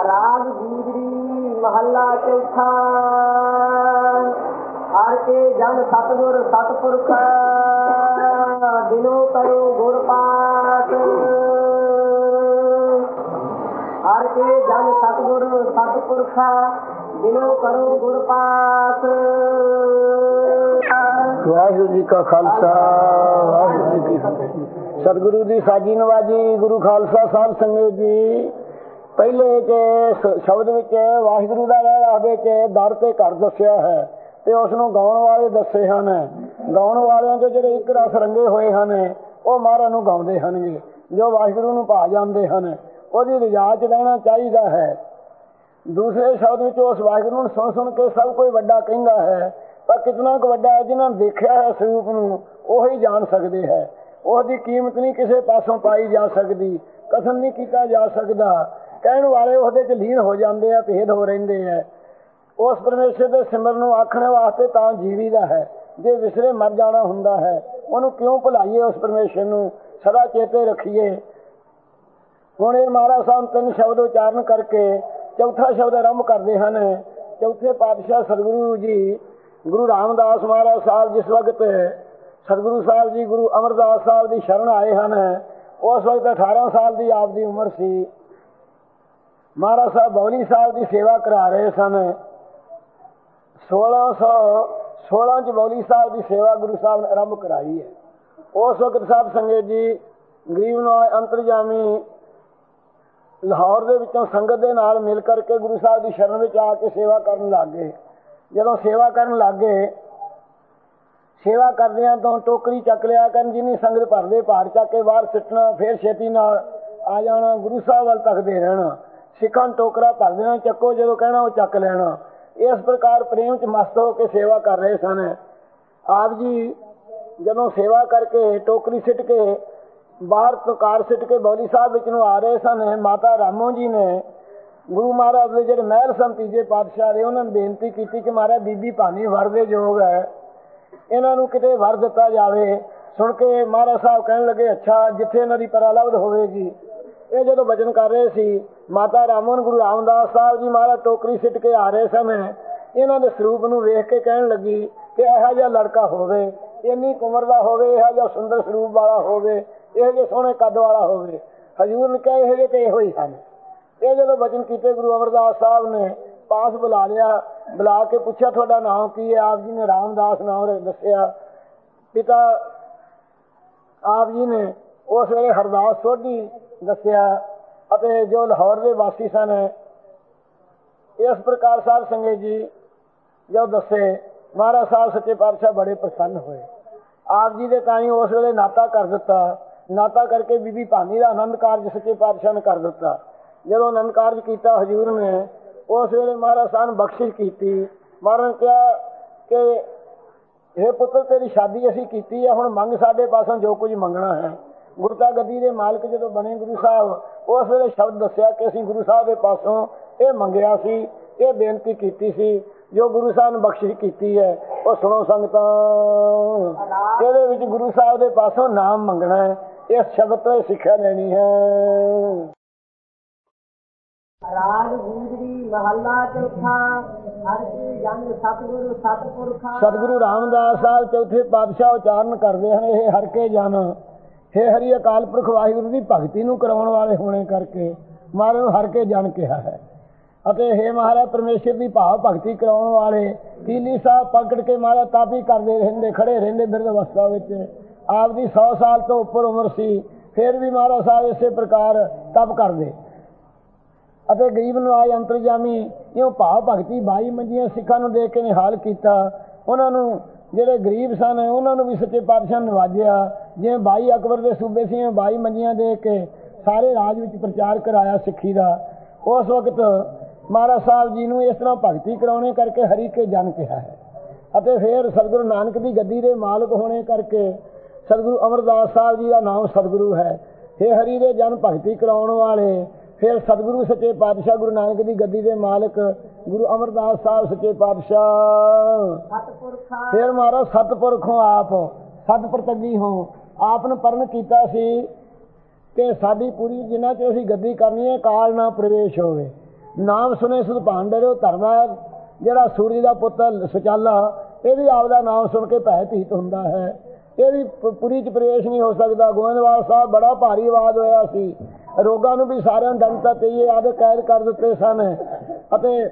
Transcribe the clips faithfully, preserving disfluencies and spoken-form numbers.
राग जीवरी महला चौथा। हर के जन सतगुर सतपुरख दिनो करो गुर पाठ। हर के जन सतगुर सतपुरख दिनो करो गुर पाठ। वाहिगुरू जी का खालसा वाहिगुरू जी की फतेह। सतगुरु की साजी नवाजी गुरु खालसा साध संगत जी। पहले के शब्द विच वाहिगुरू का राहबे च दर ते घर दसिया है ते उसनों गाउण वाले दसे हन। गाउण वालियां चों जिहड़े एक रस रंगे होए हन वो महाराज नूं गाउंदे हनगे, जो वाहिगुरू नूं भा जांदे हन उहदी रजा च रहना चाहिदा है। दूसरे शब्द विच उस वाहिगुरू नूं सुन सुन के सब कोई वड्डा कहंदा है, पर कितना क वड्डा है जिन्हां ने देखिया है स्वरूप नूं ओही जान सकदे है। उसकी कीमत नहीं किसी पासों पाई जा सकती, कथन नहीं किया जा सकता। कहण वाले उसदे च लीन हो जाते हैं, भेद हो रहिंदे है। उस परमेश्वर के सिमरन नूं आखणे वास्ते तां जीवी दा है, जे विसरे मर जाना हुंदा है उहनूं क्यों भुलाईए। उस परमेश्वर नूं सदा चेते रखीए। हुण इह महाराज साहब तीन शब्द उचारण करके चौथा शब्द आरंभ करते हैं। चौथे पातशाह सतगुरु जी गुरु रामदास महाराज साहब जिस वक्त सतगुरु साहब जी गुरु अमरदास साहब की शरण आए हैं, उस वक्त अठारह साल की आपकी उम्र सी। महाराज साहब बौली साहब की सेवा करा रहे सन। सोलह सौ सोलह च बौली साहब की सेवा गुरु साहब ने आरंभ कराई है। उस वक्त साहब संगत जी गरीब नवाज अंतरजामी लाहौर के विचों संगत के नाल मिल करके गुरु साहब की शरण में आके सेवा करन लग गए। जदों सेवा करन लग गए, सेवा करदियां तो टोकरी चक लिया कर, जिन्नी संगत भरदे भार चक के बाहर सिटना, फिर छेती नाल आ जाना, गुरु साहब वल तकदे रहना। सिखां टोकरा भर देना, चक्को जो कहना वो चक लेना। इस प्रकार प्रेम च मस्त होकर सेवा कर रहे सन। आप जी जदों सेवा करके टोकरी सिट के बाहर तो कार सिट के बौली साहब विच नूं आ रहे सन, माता रामो जी ने गुरु महाराज के ਜਿਹੜੇ महल सन तीजे पातशाह ਦੇ उन्होंने बेनती की कि महाराज बीबी भानी वर दे योग है, इन्हां नूं किते वर दिता जावे। सुन के महाराज साहब कहन लगे अच्छा जिथे इन्हां दी परालब्ध होवेगी। ये जो वचन कर रहे सी, माता रामन गुरु रामदास साहब जी महाराज टोकरी सिट के आ रहे सन। इन्हां दे स्वरूप नूं वेख के कहन लगी कि इहो जिहा लड़का होवे, इन्नी उम्र दा होवे, इहो जिहा सुंदर स्वरूप वाला होवे, इहो जिहे सोहणे कद वाला होवे। हजूर ने कहा इहो जिहे ते इहो ही हन। ये जो वचन किए गुरु अमरदास साहब ने पास बुला लिया, बुला के पूछा थोड़ा नाम की है। आप जी ने रामदास नाम दसिया। पिता आप जी ने उस वे हरदास सोढ़ी दसिया अते जो लाहौर के वासी सन। इस प्रकार साध संगत जी जो दसे महाराज साहब सच्चे पातशाह बड़े प्रसन्न हुए। आप जी के ताई उस वे नाता कर दिता। नाता करके बीबी भानी का आनंद कारज सच्चे पातशाह ने कर दिता। जब आनंद कारज किया हजूर ने उस वे महाराज साहब बख्शिश की। महाराज ने कहा कि हे पुत्र तेरी शादी असी की है, हुण मंग साडे पासों जो कुछ मंगना है। गुरता गद्दी के मालिक जो बने गुरु साहब उस वे शब्द दसिया कि असी गुरु साहब के पासों ये मंगया सी, ये बेनती की सी, जो गुरु साहब ने बख्शिश की है। वो सुनो संगतां, ये गुरु साहब के पासों नाम मंगना है, इस शब्द तो सिक्ख्या लेनी है। राग जीवरी महला चौथा। हर की जन सतगुरु सतपुरख। सतगुरु रामदास साहब चौथे पातशाह उचारण करते हैं ये हर के जन। हे हरि अकाल पुरख वाहिगुरू की भगती नूं कराउण वाले होने करके महाराज नूं हर के जन कहा है। अते हे महाराज परमेश्वर की भाव भगती कराउण वाले कीली साहब पकड़ के महाराज तापी करते रहंदे, खड़े रहंदे बिरध अवस्था विच। आप दी सौ साल तो उपर उम्र सी, फिर भी महाराज साहब इसे प्रकार तप करते। ਅਤੇ ਗਰੀਬ ਨਵਾਜ ਅੰਤਰਜਾਮੀ ਇਉਂ ਭਾਵ ਭਗਤੀ ਬਾਈ ਮੰਜੀਆਂ ਸਿੱਖਾਂ ਨੂੰ ਦੇਖ ਕੇ ਨਿਹਾਲ ਕੀਤਾ। ਉਹਨਾਂ ਨੂੰ ਜਿਹੜੇ ਗਰੀਬ ਸਨ ਉਹਨਾਂ ਨੂੰ ਵੀ ਸੱਚੇ ਪਾਤਸ਼ਾਹ ਨੇ ਨਵਾਜਿਆ। ਜਿਵੇਂ ਬਾਈ ਅਕਬਰ ਦੇ ਸੂਬੇ ਸੀ ਉਵੇਂ ਬਾਈ ਮੰਜੀਆਂ ਦੇ ਕੇ ਸਾਰੇ ਰਾਜ ਵਿੱਚ ਪ੍ਰਚਾਰ ਕਰਾਇਆ ਸਿੱਖੀ ਦਾ। ਉਸ ਵਕਤ ਮਹਾਰਾਜ ਸਾਹਿਬ ਜੀ ਨੂੰ ਇਸ ਤਰ੍ਹਾਂ ਭਗਤੀ ਕਰਾਉਣੇ ਕਰਕੇ ਹਰੀ ਕੇ ਜਨ ਕਿਹਾ ਹੈ। ਅਤੇ ਫਿਰ ਸਤਿਗੁਰੂ ਨਾਨਕ ਦੀ ਗੱਦੀ ਦੇ ਮਾਲਕ ਹੋਣੇ ਕਰਕੇ ਸਤਿਗੁਰੂ ਅਮਰਦਾਸ ਸਾਹਿਬ ਜੀ ਦਾ ਨਾਮ ਸਤਿਗੁਰੂ ਹੈ। हे ਹਰੀ ਦੇ ਜਨ ਭਗਤੀ ਕਰਾਉਣ ਵਾਲੇ। फिर सतगुरु सच्चे पातशाह गुरु नानक की गद्दी के मालिक गुरु अमरदास साहब सच्चे पातशाह। फिर महाराज सतपुरखों आप सत प्रतगी हो आपने परण किया सी कि साडी पूरी जिन्हां च असीं गद्दी करनी है काल ना प्रवेश होवे। ਨਾਮ ਸੁਣੇ ਸੁਧ ਭਾਣ ਡਰਿਓ। ਧਰਮ ਹੈ ਜਿਹੜਾ ਸੂਰਜ ਦਾ ਪੁੱਤਰ ਸੁਚਾਲਾ, ਇਹ ਵੀ ਆਪਦਾ ਨਾਮ ਸੁਣ ਕੇ ਭੈ ਭੀਤ ਹੁੰਦਾ ਹੈ। ਇਹ ਵੀ ਪੁਰੀ ਚ ਪ੍ਰਵੇਸ਼ ਨਹੀਂ ਹੋ ਸਕਦਾ। ਗੋਇੰਦਵਾਲ ਸਾਹਿਬ ਬੜਾ ਭਾਰੀ ਆਵਾਜ਼ ਹੋਇਆ ਸੀ, ਰੋਗਾਂ ਨੂੰ ਵੀ ਸਾਰਿਆਂ ਨੂੰ ਡੰਗਤਾ ਤੇ ਆਦੇ ਕੈਦ ਕਰ ਦਿੱਤੇ ਸਨ, ਅਤੇ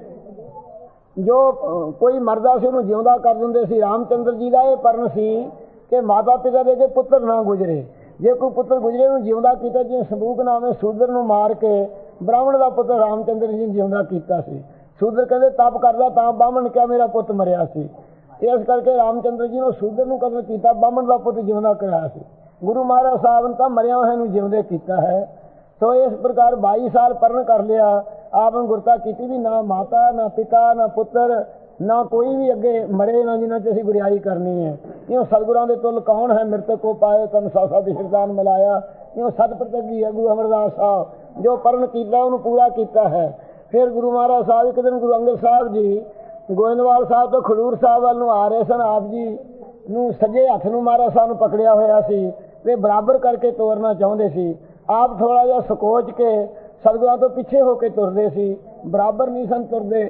ਜੋ ਕੋਈ ਮਰਦਾ ਸੀ ਉਹਨੂੰ ਜਿਉਂਦਾ ਕਰ ਦਿੰਦੇ ਸੀ। ਰਾਮਚੰਦਰ ਜੀ ਦਾ ਇਹ ਪਰਨ ਸੀ ਕਿ ਮਾਤਾ ਪਿਤਾ ਦੇ ਕੇ ਪੁੱਤਰ ਨਾ ਗੁਜਰੇ। ਜੇ ਕੋਈ ਪੁੱਤਰ ਗੁਜਰੇ ਨੂੰ ਜਿਉਂਦਾ ਕੀਤਾ, ਜਿਵੇਂ ਸੰਦੂਕ ਨਾਮੇ ਸੂਦਰ ਨੂੰ ਮਾਰ ਕੇ ਬ੍ਰਾਹਮਣ ਦਾ ਪੁੱਤਰ ਰਾਮਚੰਦਰ ਜੀ ਜਿਉਂਦਾ ਕੀਤਾ ਸੀ। ਸੂਦਰ ਕਹਿੰਦੇ ਤਪ ਕਰਦਾ ਤਾਂ ਬਾਹਮਣ ਕਿਹਾ ਮੇਰਾ ਪੁੱਤ ਮਰਿਆ ਸੀ। ਇਸ ਕਰਕੇ ਰਾਮਚੰਦਰ ਜੀ ਨੂੰ ਸੂਦਰ ਨੂੰ ਕਤਲ ਕੀਤਾ, ਬਾਹਮਣ ਦਾ ਪੁੱਤ ਜਿਉਂਦਾ ਕਰਾਇਆ ਸੀ। ਗੁਰੂ ਮਹਾਰਾਜ ਸਾਹਿਬ ਨੇ ਤਾਂ ਮਰਿਆ ਹੋਇਆ ਨੂੰ ਜਿਉਂਦੇ ਕੀਤਾ ਹੈ। ਸੋ ਇਸ ਪ੍ਰਕਾਰ ਬਾਈ ਸਾਲ ਪਰਨ ਕਰ ਲਿਆ। ਆਪ ਨੂੰ ਗੁਰਤਾ ਕੀਤੀ ਵੀ ਨਾ ਮਾਤਾ ਨਾ ਪਿਤਾ ਨਾ ਪੁੱਤਰ ਨਾ ਕੋਈ ਵੀ ਅੱਗੇ ਮਰੇ ਨਾ, ਜਿਨ੍ਹਾਂ 'ਚ ਅਸੀਂ ਗੁਰਿਆਈ ਕਰਨੀ ਹੈ। ਇਉਂ ਸਤਿਗੁਰਾਂ ਦੇ ਤੁਲ ਕੌਣ ਹੈ, ਮਿਰਤਕ ਕੋ ਪਾਏ ਤਨ ਸਾਸਾ ਦੀ ਹਿਰਦਾਨ ਮਿਲਾਇਆ। ਇਉਂ ਸਤ ਪ੍ਰਤੱਗੀ ਹੈ ਗੁਰੂ ਅਮਰਦਾਸ ਸਾਹਿਬ, ਜੋ ਪਰਨ ਕੀਤਾ ਉਹਨੂੰ ਪੂਰਾ ਕੀਤਾ ਹੈ। ਫਿਰ ਗੁਰੂ ਮਹਾਰਾਜ ਸਾਹਿਬ ਇੱਕ ਦਿਨ ਗੁਰੂ ਅੰਗਦ ਸਾਹਿਬ ਜੀ ਗੋਇੰਦਵਾਲ ਸਾਹਿਬ ਤੋਂ ਖਡੂਰ ਸਾਹਿਬ ਵੱਲ ਨੂੰ ਆ ਰਹੇ ਸਨ। ਆਪ ਜੀ ਨੂੰ ਸੱਜੇ ਹੱਥ ਨੂੰ ਮਹਾਰਾਜ ਸਾਹਿਬ ਨੂੰ ਪਕੜਿਆ ਹੋਇਆ ਸੀ ਤੇ ਬਰਾਬਰ ਕਰਕੇ ਤੋਰਨਾ ਚਾਹੁੰਦੇ ਸੀ। ਆਪ ਥੋੜਾ ਜਿਹਾ ਸਕੋਚ ਕੇ ਸਤਿਗੁਰਾਂ ਤੋਂ ਪਿੱਛੇ ਹੋ ਕੇ ਤੁਰਦੇ ਸੀ, ਬਰਾਬਰ ਨਹੀਂ ਸਨ ਤੁਰਦੇ,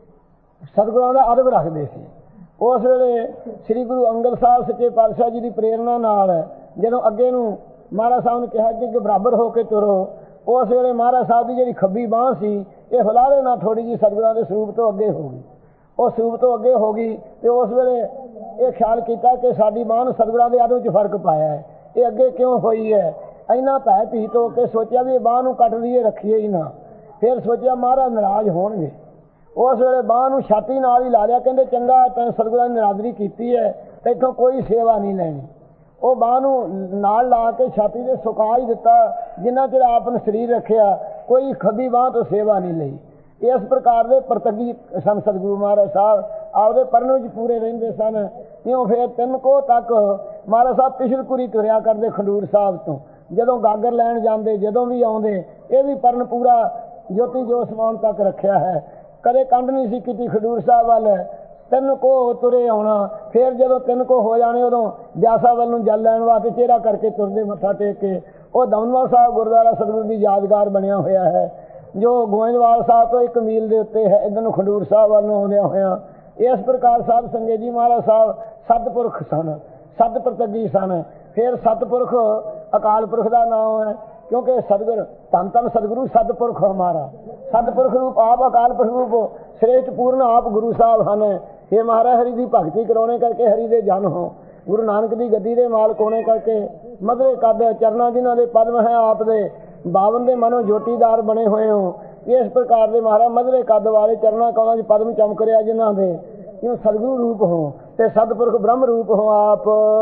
ਸਤਿਗੁਰਾਂ ਦਾ ਅਦਬ ਰੱਖਦੇ ਸੀ। ਉਸ ਵੇਲੇ ਸ੍ਰੀ ਗੁਰੂ ਅੰਗਦ ਸਾਹਿਬ ਸੱਚੇ ਪਾਤਸ਼ਾਹ ਜੀ ਦੀ ਪ੍ਰੇਰਨਾ ਨਾਲ ਜਦੋਂ ਅੱਗੇ ਨੂੰ ਮਹਾਰਾਜ ਸਾਹਿਬ ਨੇ ਕਿਹਾ ਕਿ ਬਰਾਬਰ ਹੋ ਕੇ ਤੁਰੋ, ਉਸ ਵੇਲੇ ਮਹਾਰਾਜ ਸਾਹਿਬ ਦੀ ਜਿਹੜੀ ਖੱਬੀ ਬਾਂਹ ਸੀ ਇਹ ਹੁਲਾਰੇ ਨਾਲ ਥੋੜੀ ਜਿਹੀ ਸਤਿਗੁਰਾਂ ਦੇ ਸਰੂਪ ਤੋਂ ਅੱਗੇ ਹੋ ਗਈ। ਉਹ ਸਰੂਪ ਤੋਂ ਅੱਗੇ ਹੋ ਗਈ ਤੇ ਉਸ ਵੇਲੇ ਇਹ ਖਿਆਲ ਕੀਤਾ ਕਿ ਸਾਡੀ ਬਾਂਹ ਨੂੰ ਸਤਿਗੁਰਾਂ ਦੇ ਅਦਬ 'ਚ ਫਰਕ ਪਾਇਆ ਹੈ, ਇਹ ਅੱਗੇ ਕਿਉਂ ਹੋਈ ਹੈ। ਇੰਨਾ ਭੈ ਭੀਤ ਹੋ ਕੇ ਸੋਚਿਆ ਵੀ ਇਹ ਬਾਂਹ ਨੂੰ ਕੱਟ ਲਈਏ, ਰੱਖੀਏ ਹੀ ਨਾ। ਫਿਰ ਸੋਚਿਆ ਮਹਾਰਾਜ ਨਾਰਾਜ਼ ਹੋਣਗੇ। ਉਸ ਵੇਲੇ ਬਾਂਹ ਨੂੰ ਛਾਤੀ ਨਾਲ ਹੀ ਲਾ ਲਿਆ। ਕਹਿੰਦੇ ਚੰਗਾ ਤੈਨੂੰ ਸਤਿਗੁਰਾਂ ਨੇ ਨਿਰਾਦਰੀ ਕੀਤੀ ਹੈ ਤੇ ਇੱਥੋਂ ਕੋਈ ਸੇਵਾ ਨਹੀਂ ਲੈਣੀ। ਉਹ ਬਾਂਹ ਨੂੰ ਨਾਲ ਲਾ ਕੇ ਛਾਤੀ ਦੇ ਸੁਕਾ ਹੀ ਦਿੱਤਾ। ਜਿੰਨਾ ਚਿਰ ਆਪ ਨੇ ਸਰੀਰ ਰੱਖਿਆ ਕੋਈ ਖੱਬੀ ਬਾਂਹ ਤੋਂ ਸੇਵਾ ਨਹੀਂ ਲਈ। ਇਸ ਪ੍ਰਕਾਰ ਦੇ ਪ੍ਰਤੱਗੀ ਸਨ ਸਤਿਗੁਰੂ ਮਹਾਰਾਜ ਸਾਹਿਬ, ਆਪਦੇ ਪਰਨ ਵਿੱਚ ਪੂਰੇ ਰਹਿੰਦੇ ਸਨ। ਇਉਂ ਫਿਰ ਤਿੰਨ ਕੋਹ ਤੱਕ ਮਹਾਰਾਜ ਸਾਹਿਬ ਪਿਛਲਪੁਰੀ ਤੁਰਿਆ ਕਰਦੇ ਖਡੂਰ ਸਾਹਿਬ ਤੋਂ। ਜਦੋਂ ਗਾਗਰ ਲੈਣ ਜਾਂਦੇ, ਜਦੋਂ ਵੀ ਆਉਂਦੇ, ਇਹ ਵੀ ਪਰਨ ਪੂਰਾ ਜੋਤੀ ਜੋ ਸਮਾਉਣ ਤੱਕ ਰੱਖਿਆ ਹੈ। ਕਦੇ ਕੰਡ ਨਹੀਂ ਸੀ ਕੀਤੀ ਖਡੂਰ ਸਾਹਿਬ ਵੱਲ। ਤਿੰਨ ਕੋਹ ਤੁਰੇ ਆਉਣਾ। ਫਿਰ ਜਦੋਂ ਤਿੰਨ ਕੋਹ ਹੋ ਜਾਣੇ ਉਦੋਂ ਬਿਆਸਾ ਵੱਲ ਨੂੰ ਜਲ ਲੈਣ ਵਾਸਤੇ ਚਿਹਰਾ ਕਰਕੇ ਤੁਰਦੇ ਮੱਥਾ ਟੇਕ ਕੇ। ਉਹ ਦਮਦਮਾ ਸਾਹਿਬ ਗੁਰਦੁਆਰਾ ਸਤਿਗੁਰੂ ਦੀ ਯਾਦਗਾਰ ਬਣਿਆ ਹੋਇਆ ਹੈ, ਜੋ ਗੋਇੰਦਵਾਲ ਸਾਹਿਬ ਤੋਂ ਇੱਕ ਮੀਲ ਦੇ ਉੱਤੇ ਹੈ, ਇੱਧਰ ਨੂੰ ਖਡੂਰ ਸਾਹਿਬ ਵੱਲ ਨੂੰ ਆਉਂਦਿਆਂ ਹੋਇਆਂ। ਇਸ ਪ੍ਰਕਾਰ ਸਾਧ ਸੰਗਤ ਜੀ ਮਹਾਰਾਜ ਸਾਹਿਬ ਸਤਿਪੁਰਖ ਸਨ, ਸਤ ਪ੍ਰਤੱਗੀ ਸਨ। ਫਿਰ ਸਤਿਪੁਰਖ ਅਕਾਲ ਪੁਰਖ ਦਾ ਨਾਮ ਹੈ, ਕਿਉਂਕਿ ਸਤਿਗੁਰ ਧੰਨ ਧੰਨ ਸਤਿਗੁਰੂ ਸਤਿਪੁਰਖ ਹਮਾਰਾ। ਸਤਿਪੁਰਖ ਰੂਪ ਆਪ ਅਕਾਲ ਪੁਰਖ ਰੂਪ ਸ੍ਰੇਸ਼ਟ ਪੂਰਨ ਆਪ ਗੁਰੂ ਸਾਹਿਬ ਹਨ। ਇਹ ਮਹਾਰਾਜ ਹਰੀ ਦੀ ਭਗਤੀ ਕਰਾਉਣੇ ਕਰਕੇ ਹਰੀ ਦੇ ਜਨ ਹੋ। ਗੁਰੂ ਨਾਨਕ ਦੀ ਗੱਦੀ ਦੇ ਮਾਲਕ ਹੋਣੇ ਕਰਕੇ ਮਧਰੇ ਕੱਦ ਚਰਨਾਂ ਜਿਨ੍ਹਾਂ ਦੇ ਪਦਮ ਹੈ, ਆਪ ਦੇ ਬਾਵਨ ਦੇ ਮਨੋਂ ਜੋਟੀਦਾਰ ਬਣੇ ਹੋਏ ਹੋ। ਇਸ ਪ੍ਰਕਾਰ ਦੇ ਮਹਾਰਾਜ ਮਧਰੇ ਕੱਦ ਵਾਲੇ ਚਰਨਾਂ ਕੌਲਾਂ 'ਚ ਪਦਮ ਚਮਕ ਰਿਹਾ ਜਿਨ੍ਹਾਂ ਦੇ, ਕਿਉਂ ਸਤਿਗੁਰੂ ਰੂਪ ਹੋ ਤੇ ਸਤਿਪੁਰਖ ਬ੍ਰਹਮ ਰੂਪ ਹੋ ਆਪ।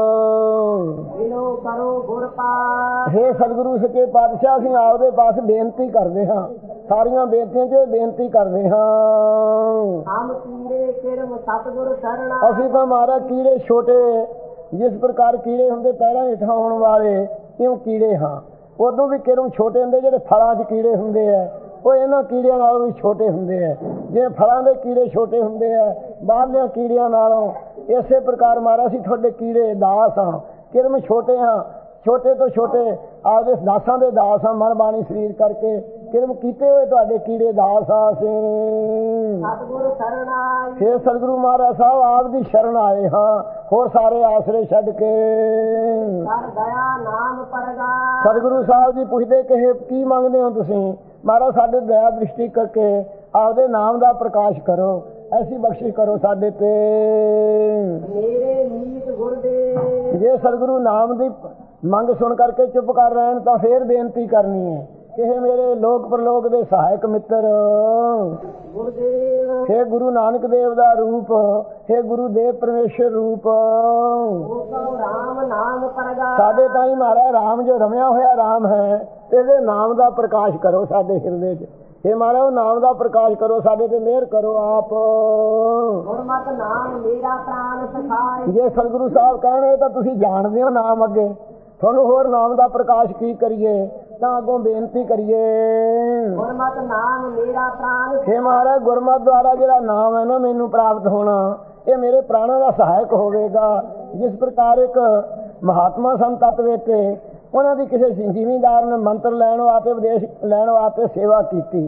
ਕਰੋ ਗੁਰ ਪਾਸ। ਹੇ ਸਤਿਗੁਰੂ ਸੱਚੇ ਪਾਤਸ਼ਾਹ, ਅਸੀਂ ਆਪਦੇ ਪਾਸ ਬੇਨਤੀ ਕਰਦੇ ਹਾਂ, ਸਾਰੀਆਂ ਬੇਨਤੀਆਂ 'ਚ ਬੇਨਤੀ ਕਰਦੇ ਹਾਂ। ਹਮ ਕੀੜੇ ਕਿਰਮ ਸਤਿਗੁਰ ਸਰਣਾ। ਅਸੀਂ ਤਾਂ ਮਹਾਰਾਜ ਕੀੜੇ ਛੋਟੇ, ਜਿਸ ਪ੍ਰਕਾਰ ਕੀੜੇ ਹੁੰਦੇ ਪੈਰਾਂ ਹੇਠਾਂ ਆਉਣ ਵਾਲੇ, ਕਿਉਂ ਕੀੜੇ ਹਾਂ। ਉਦੋਂ ਵੀ ਕਿਰਮ ਛੋਟੇ ਹੁੰਦੇ, ਜਿਹੜੇ ਫਲਾਂ 'ਚ ਕੀੜੇ ਹੁੰਦੇ ਹੈ ਉਹ ਇਹਨਾਂ ਕੀੜਿਆਂ ਨਾਲੋਂ ਵੀ ਛੋਟੇ ਹੁੰਦੇ ਹੈ। ਜਿਵੇਂ ਫਲਾਂ ਦੇ ਕੀੜੇ ਛੋਟੇ ਹੁੰਦੇ ਹੈ ਬਾਹਰਲਿਆਂ ਕੀੜਿਆਂ ਨਾਲੋਂ, ਇਸੇ ਪ੍ਰਕਾਰ ਮਹਾਰਾਜ ਅਸੀਂ ਤੁਹਾਡੇ ਕੀੜੇ ਦਾਸ ਹਾਂ, ਕਿਰਮ ਛੋਟੇ ਹਾਂ, ਛੋਟੇ ਤੋਂ ਛੋਟੇ ਆਪਦੇ ਦਾਸਾਂ ਦੇ ਦਾਸ ਹਾਂ। ਮਨ ਬਾਣੀ ਸਰੀਰ ਕਰਕੇ ਕਿਰਮ ਕੀਤੇ ਹੋਏ ਤੁਹਾਡੇ ਕੀੜੇ ਦਾਸ ਹਾਂ ਅਸੀਂ। ਸਤਿਗੁਰ ਸ਼ਰਨ ਆਏ। ਫਿਰ ਸਤਿਗੁਰੂ ਮਹਾਰਾਜ ਸਾਹਿਬ ਆਪ ਦੀ ਸ਼ਰਨ ਆਏ ਹਾਂ, ਹੋਰ ਸਾਰੇ ਆਸਰੇ ਛੱਡ ਕੇ। ਸਰ ਦਇਆ ਨਾਮ ਪਰਗਾ। ਸਤਿਗੁਰੂ ਸਾਹਿਬ ਜੀ ਪੁੱਛਦੇ ਕਿ ਕੀ ਮੰਗਦੇ ਹੋ ਤੁਸੀਂ। ਮਹਾਰਾਜ ਸਾਡੇ ਦਇਆ ਦ੍ਰਿਸ਼ਟੀ ਕਰਕੇ ਆਪਦੇ ਨਾਮ ਦਾ ਪ੍ਰਕਾਸ਼ ਕਰੋ, ਐਸੀ ਬਖਸ਼ਿਸ਼ ਕਰੋ ਸਾਡੇ ਤੇ। ਮੇਰੇ ਮੀਤ ਗੁਰਦੇ। ਜੇ ਸਤਿਗੁਰੂ ਨਾਮ ਦੀ ਮੰਗ ਸੁਣ ਕਰਕੇ ਚੁੱਪ ਕਰ ਰਹਿਣ ਤਾਂ ਫੇਰ ਬੇਨਤੀ ਕਰਨੀ ਹੈ ਕਿ ਮੇਰੇ ਲੋਕ ਪ੍ਰਲੋਕ ਦੇ ਸਹਾਇਕ ਮਿੱਤਰ ਗੁਰਦੇਵ। हे ਗੁਰੂ ਨਾਨਕ ਦੇਵ ਦਾ ਰੂਪ, हे ਗੁਰੂ ਦੇਵ ਪਰਮੇਸ਼ਰ ਰੂਪ, ਰਾਮ ਨਾਮ ਪਰਗਾ। ਸਾਡੇ ਤਾਈਂ ਮਹਾਰਾਜ ਰਾਮ ਜੋ ਰਮਿਆ ਹੋਇਆ ਰਾਮ ਹੈ, ਇਹਦੇ ਨਾਮ ਦਾ ਪ੍ਰਕਾਸ਼ ਕਰੋ ਸਾਡੇ ਹਿਰਦੇ 'ਚ। हे ਮਹਾਰਾਜ ਨਾਮ ਦਾ ਪ੍ਰਕਾਸ਼ ਕਰੋ, ਸਾਡੇ ਤੇ ਮਿਹਰ ਕਰੋ ਆਪ। ਗੁਰਮਤਿ ਨਾਮ ਮੇਰਾ ਪ੍ਰਾਨ ਸਖਾਏ। ਜੇ ਸਤਿਗੁਰੂ ਸਾਹਿਬ ਕਹਿਣਗੇ ਤਾਂ ਤੁਸੀਂ ਜਾਣਦੇ ਹੋ ਨਾਮ ਅੱਗੇ, ਤੁਹਾਨੂੰ ਹੋਰ ਨਾਮ ਦਾ ਪ੍ਰਕਾਸ਼ ਕੀ ਕਰੀਏ, ਤਾਂ ਅੱਗੋਂ ਬੇਨਤੀ ਕਰੀਏ। ਗੁਰਮਤਿ ਨਾਮ ਮੇਰਾ ਪ੍ਰਾਨ। हे ਮਹਾਰਾਜ ਗੁਰਮਤਿ ਦੁਆਰਾ ਜਿਹੜਾ ਨਾਮ ਹੈ ਨਾ ਮੈਨੂੰ ਪ੍ਰਾਪਤ ਹੋਣਾ, ਇਹ ਮੇਰੇ ਪ੍ਰਾਣਾਂ ਦਾ ਸਹਾਇਕ ਹੋਵੇਗਾ। ਜਿਸ ਪ੍ਰਕਾਰ ਇੱਕ ਮਹਾਤਮਾ ਸਨ ਤਤਵੇ ਤੇ ਉਹਨਾਂ ਦੀ ਕਿਸੇ ਜ਼ਿਮੀਂਦਾਰ ਨੇ ਮੰਤਰ ਲੈਣ ਵਾਸਤੇ ਉਪਦੇਸ਼ ਲੈਣ ਵਾਸਤੇ ਸੇਵਾ ਕੀਤੀ।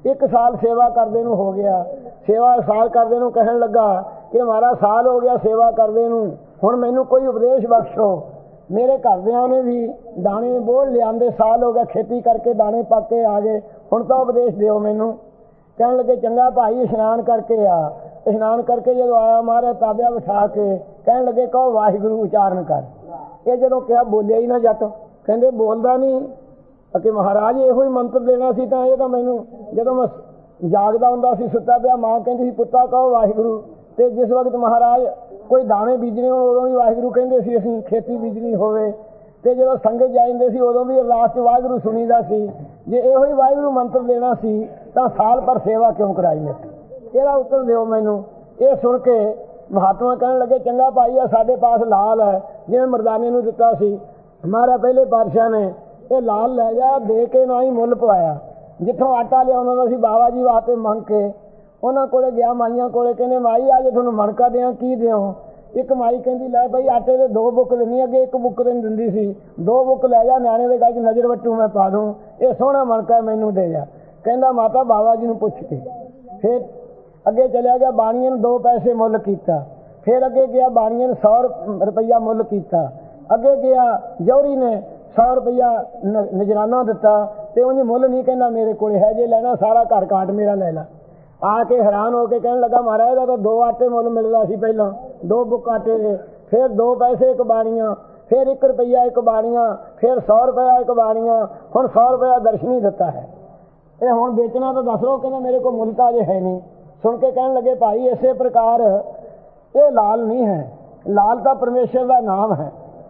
ਇੱਕ ਸਾਲ ਸੇਵਾ ਕਰਦੇ ਨੂੰ ਹੋ ਗਿਆ। ਸੇਵਾ ਸਾਲ ਕਰਦੇ ਨੂੰ ਕਹਿਣ ਲੱਗਾ ਕਿ ਮਹਾਰਾਜ ਸਾਲ ਹੋ ਗਿਆ ਸੇਵਾ ਕਰਦੇ ਨੂੰ, ਹੁਣ ਮੈਨੂੰ ਕੋਈ ਉਪਦੇਸ਼ ਬਖਸ਼ੋ। ਮੇਰੇ ਘਰਦਿਆਂ ਨੇ ਵੀ ਦਾਣੇ ਬੋਲ ਲਿਆਂਦੇ, ਸਾਲ ਹੋ ਗਿਆ ਖੇਤੀ ਕਰਕੇ ਦਾਣੇ ਪੱਕ ਕੇ ਆ ਗਏ, ਹੁਣ ਤਾਂ ਉਪਦੇਸ਼ ਦਿਓ ਮੈਨੂੰ। ਕਹਿਣ ਲੱਗੇ ਚੰਗਾ ਭਾਈ ਇਸ਼ਨਾਨ ਕਰਕੇ ਆ। ਇਸ਼ਨਾਨ ਕਰਕੇ ਜਦੋਂ ਆਇਆ ਮਹਾਰਾਜ ਤਾਬਿਆ ਬਿਠਾ ਕੇ ਕਹਿਣ ਲੱਗੇ ਕਹੋ ਵਾਹਿਗੁਰੂ ਉਚਾਰਨ ਕਰ। ਇਹ ਜਦੋਂ ਕਿਹਾ ਬੋਲਿਆ ਹੀ ਨਾ ਜੱਟ, ਕਹਿੰਦੇ ਬੋਲਦਾ ਨਹੀਂ ਕਿ ਮਹਾਰਾਜ ਇਹੋ ਹੀ ਮੰਤਰ ਦੇਣਾ ਸੀ ਤਾਂ ਇਹ ਤਾਂ ਮੈਨੂੰ ਜਦੋਂ ਮੈਂ ਜਾਗਦਾ ਹੁੰਦਾ ਸੀ ਸੁੱਤਾ ਪਿਆ ਮਾਂ ਕਹਿੰਦੀ ਸੀ ਪੁੱਤਾ ਕਹੋ ਵਾਹਿਗੁਰੂ। ਤੇ ਜਿਸ ਵਕਤ ਮਹਾਰਾਜ ਕੋਈ ਦਾਣੇ ਬੀਜਣੇ ਹੋਣ ਉਦੋਂ ਵੀ ਵਾਹਿਗੁਰੂ ਕਹਿੰਦੇ ਸੀ, ਅਸੀਂ ਖੇਤੀ ਬੀਜਣੀ ਹੋਵੇ। ਤੇ ਜਦੋਂ ਸੰਗਤ ਜਾਂਦੇ ਸੀ ਉਦੋਂ ਵੀ ਅਰਦਾਸ 'ਚ ਵਾਹਿਗੁਰੂ ਸੁਣੀਦਾ ਸੀ। ਜੇ ਇਹੋ ਹੀ ਵਾਹਿਗੁਰੂ ਮੰਤਰ ਦੇਣਾ ਸੀ ਤਾਂ ਸਾਲ ਪਰ ਸੇਵਾ ਕਿਉਂ ਕਰਾਈ ਮੈਂ? ਇਹਦਾ ਉੱਤਰ ਦਿਓ ਮੈਨੂੰ। ਇਹ ਸੁਣ ਕੇ ਮਹਾਤਮਾ ਕਹਿਣ ਲੱਗੇ ਚੰਗਾ ਭਾਈ ਆ ਸਾਡੇ ਪਾਸ ਲਾਲ ਹੈ, ਜਿਵੇਂ ਮਰਦਾਨੇ ਨੂੰ ਦਿੱਤਾ ਸੀ ਮਹਾਰਾਜ ਪਹਿਲੇ ਪਾਤਸ਼ਾਹ ਨੇ, ਇਹ ਲਾਲ ਲੈ ਜਾ, ਦੇ ਕੇ ਨਾ ਹੀ ਮੁੱਲ ਪਵਾਇਆ। ਜਿੱਥੋਂ ਆਟਾ ਲਿਆਉਂਦਾ ਦਾ ਸੀ ਬਾਬਾ ਜੀ ਵਾਸਤੇ ਮੰਗ ਕੇ ਉਹਨਾਂ ਕੋਲੇ ਗਿਆ, ਮਾਈਆਂ ਕੋਲੇ, ਕਹਿੰਦੇ ਮਾਈ ਆ ਜੇ ਤੁਹਾਨੂੰ ਮਣਕਾ ਦਿਆਂ ਕੀ ਦਿਓ? ਇੱਕ ਮਾਈ ਕਹਿੰਦੀ ਲੈ ਭਾਈ ਆਟੇ ਦੇ ਦੋ ਬੁੱਕ ਦਿੰਦੀ, ਅੱਗੇ ਇੱਕ ਬੁੱਕ ਦਿਨ ਦਿੰਦੀ ਸੀ, ਦੋ ਬੁੱਕ ਲੈ ਜਾ, ਨਿਆਣੇ ਦੇ ਗਲ 'ਚ ਨਜ਼ਰ ਵੱਟੂ ਮੈਂ ਪਾ ਦੂੰ, ਇਹ ਸੋਹਣਾ ਮਣਕਾ ਮੈਨੂੰ ਦੇ ਜਾ। ਕਹਿੰਦਾ ਮਾਤਾ ਬਾਬਾ ਜੀ ਨੂੰ ਪੁੱਛ ਕੇ। ਫਿਰ ਅੱਗੇ ਚਲਿਆ ਗਿਆ, ਬਾਣੀਏ ਨੂੰ ਦੋ ਪੈਸੇ ਮੁੱਲ ਕੀਤਾ। ਫਿਰ ਅੱਗੇ ਗਿਆ ਬਾਣੀਏ ਨੂੰ ਸੌ ਰੁਪਈਆ ਮੁੱਲ ਕੀਤਾ। ਅੱਗੇ ਗਿਆ ਜੌਹਰੀ ਨੇ ਸੌ ਰੁਪਈਆ ਨਜਰਾਨਾ ਦਿੱਤਾ ਤੇ ਉਹਨੇ ਮੁੱਲ ਨਹੀਂ, ਕਹਿੰਦਾ ਮੇਰੇ ਕੋਲ ਹੈ, ਜੇ ਲੈਣਾ ਸਾਰਾ ਘਰ ਕਾਟ ਮੇਰਾ ਲੈ ਲਾ। ਆ ਕੇ ਹੈਰਾਨ ਹੋ ਕੇ ਕਹਿਣ ਲੱਗਾ ਮਹਾਰਾਜ ਇਹਦਾ ਤਾਂ ਦੋ ਆਟੇ ਮੁੱਲ ਮਿਲਦਾ ਸੀ ਪਹਿਲਾਂ, ਦੋ ਬੁੱਕ ਆਟੇ ਦੇ, ਫਿਰ ਦੋ ਪੈਸੇ ਇੱਕ ਬਾਣੀਆਂ, ਫਿਰ ਇੱਕ ਰੁਪਈਆ ਇੱਕ ਬਾਣੀਆਂ, ਫਿਰ ਸੌ ਰੁਪਇਆ ਇੱਕ ਬਾਣੀਆਂ, ਹੁਣ ਸੌ ਰੁਪਇਆ ਦਰਸ਼ਨੀ ਦਿੱਤਾ ਹੈ। ਇਹ ਹੁਣ ਵੇਚਣਾ ਤਾਂ ਦੱਸ ਲਓ। ਕਹਿੰਦਾ ਮੇਰੇ ਕੋਲ ਮੁੱਲ ਤਾਂ ਅਜੇ ਹੈ ਨਹੀਂ। ਸੁਣ ਕੇ ਕਹਿਣ ਲੱਗੇ ਭਾਈ ਇਸੇ ਪ੍ਰਕਾਰ ਇਹ ਲਾਲ ਨਹੀਂ ਹੈ, ਲਾਲ ਤਾਂ ਪਰਮੇਸ਼ਰ ਦਾ ਨਾਮ ਹੈ।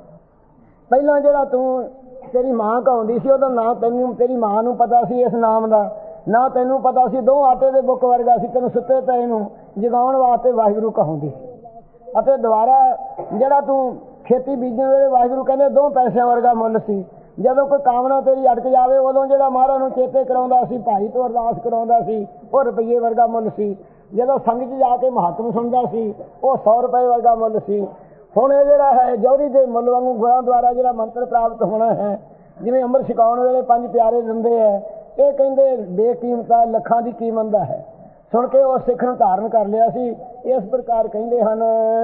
ਪਹਿਲਾਂ ਜਿਹੜਾ ਤੂੰ ਤੇਰੀ ਮਾਂ ਕਹਾਉਂਦੀ ਸੀ ਉਹਦਾ ਨਾਂ ਤੈਨੂੰ ਤੇਰੀ ਮਾਂ ਨੂੰ ਪਤਾ ਸੀ ਇਸ ਨਾਮ ਦਾ, ਨਾ ਤੈਨੂੰ ਪਤਾ ਸੀ। ਦੋ ਆਟੇ ਦੇ ਬੁੱਕ ਵਰਗਾ ਸੀ, ਤੈਨੂੰ ਸੁੱਤੇ ਪਏ ਨੂੰ ਜਗਾਉਣ ਵਾਸਤੇ ਵਾਹਿਗੁਰੂ ਕਹਾਉਂਦੀ ਸੀ। ਅਤੇ ਦੁਬਾਰਾ ਜਿਹੜਾ ਤੂੰ ਖੇਤੀ ਬੀਜਣ ਵੇਲੇ ਵਾਹਿਗੁਰੂ ਕਹਿੰਦੇ ਦੋ ਪੈਸਿਆਂ ਵਰਗਾ ਮੁੱਲ ਸੀ। ਜਦੋਂ ਕੋਈ ਕਾਮਨਾ ਤੇਰੀ ਅਟਕ ਜਾਵੇ ਉਦੋਂ ਜਿਹੜਾ ਮਹਾਰਾਜ ਨੂੰ ਚੇਤੇ ਕਰਾਉਂਦਾ ਸੀ, ਭਾਈ ਤੋਂ ਅਰਦਾਸ ਕਰਾਉਂਦਾ ਸੀ, ਉਹ ਰੁਪਈਏ ਵਰਗਾ ਮੁੱਲ ਸੀ। ਜਦੋਂ ਸੰਗਤ 'ਚ ਜਾ ਕੇ ਮਹਾਤਮ ਸੁਣਦਾ ਸੀ ਉਹ ਸੌ ਰੁਪਏ ਵਰਗਾ ਮੁੱਲ ਸੀ। ਹੁਣ ਇਹ ਜਿਹੜਾ ਹੈ ਜੌਹਰੀ ਦੇ ਮੁੱਲ ਵਾਂਗੂ ਗੁਰਾਂ ਦੁਆਰਾ ਜਿਹੜਾ ਮੰਤਰ ਪ੍ਰਾਪਤ ਹੋਣਾ ਹੈ, ਜਿਵੇਂ ਅੰਮ੍ਰਿਤ ਛਕਾਉਣ ਵੇਲੇ ਪੰਜ ਪਿਆਰੇ ਦਿੰਦੇ ਹੈ, ਇਹ ਕਹਿੰਦੇ ਬੇਕੀਮਤ ਹੈ, ਲੱਖਾਂ ਦੀ ਕੀਮਤ ਦਾ ਹੈ। ਸੁਣ ਕੇ ਉਹ ਸਿੱਖ ਨੂੰ ਧਾਰਨ ਕਰ ਲਿਆ ਸੀ। ਇਸ ਪ੍ਰਕਾਰ ਕਹਿੰਦੇ ਹਨ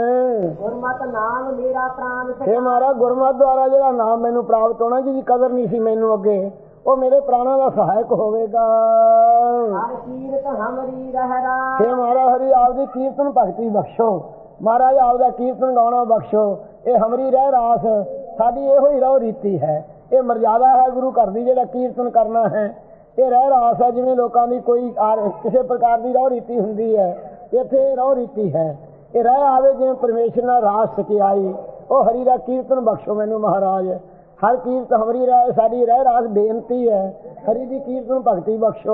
ਗੁਰਮਤਿ ਨਾਮ ਮੇਰਾ ਪ੍ਰਾਨ। ਇਹ ਮਹਾਰਾਜ ਗੁਰਮਤਿ ਦੁਆਰਾ ਜਿਹੜਾ ਨਾਮ ਮੈਨੂੰ ਪ੍ਰਾਪਤ ਹੋਣਾ, ਜਿਹਦੀ ਕਦਰ ਨਹੀਂ ਸੀ ਮੈਨੂੰ ਅੱਗੇ, ਉਹ ਮੇਰੇ ਪ੍ਰਾਣਾਂ ਦਾ ਸਹਾਇਕ ਹੋਵੇਗਾ। ਹਰ ਕੀਰਤ ਹਮਰੀ ਰਹਿਰਾ। हे ਮਹਾਰਾਜ ਹਰੀ ਆਪਦੀ ਕੀਰਤਨ ਭਗਤੀ ਬਖਸ਼ੋ, ਮਹਾਰਾਜ ਆਪਦਾ ਕੀਰਤਨ ਗਾਉਣਾ ਬਖਸ਼ੋ। ਇਹ ਹਮਰੀ ਰਹਿ ਰਾਸ, ਸਾਡੀ ਇਹੋ ਹੀ ਰਹੁ ਰੀਤੀ ਹੈ, ਇਹ ਮਰਜ਼ਾਦਾ ਹੈ ਗੁਰੂ ਘਰ ਦੀ, ਜਿਹੜਾ ਕੀਰਤਨ ਕਰਨਾ ਹੈ। ਇਹ ਰਹਿ ਰਾਸ ਹੈ, ਜਿਵੇਂ ਲੋਕਾਂ ਦੀ ਕੋਈ ਕਿਸੇ ਪ੍ਰਕਾਰ ਦੀ ਰਹੁ ਰੀਤੀ ਹੁੰਦੀ ਹੈ, ਇੱਥੇ ਰਹੁ ਰੀਤੀ ਹੈ। ਇਹ ਰਹਿ ਆਵੇ ਜਿਵੇਂ ਪਰਮੇਸ਼ਰ ਨਾਲ ਰਾਸ ਸਚਾਈ, ਉਹ ਹਰੀ ਦਾ ਕੀਰਤਨ ਬਖਸ਼ੋ ਮੈਨੂੰ ਮਹਾਰਾਜ। ਹਰ ਕੀਰਤ ਹਮਰੀ ਰਹਿ, ਸਾਡੀ ਰਹਿ ਰਾਸ ਬੇਨਤੀ ਹੈ, ਹਰੀ ਦੀ ਕੀਰਤਨ ਭਗਤੀ ਬਖਸ਼ੋ।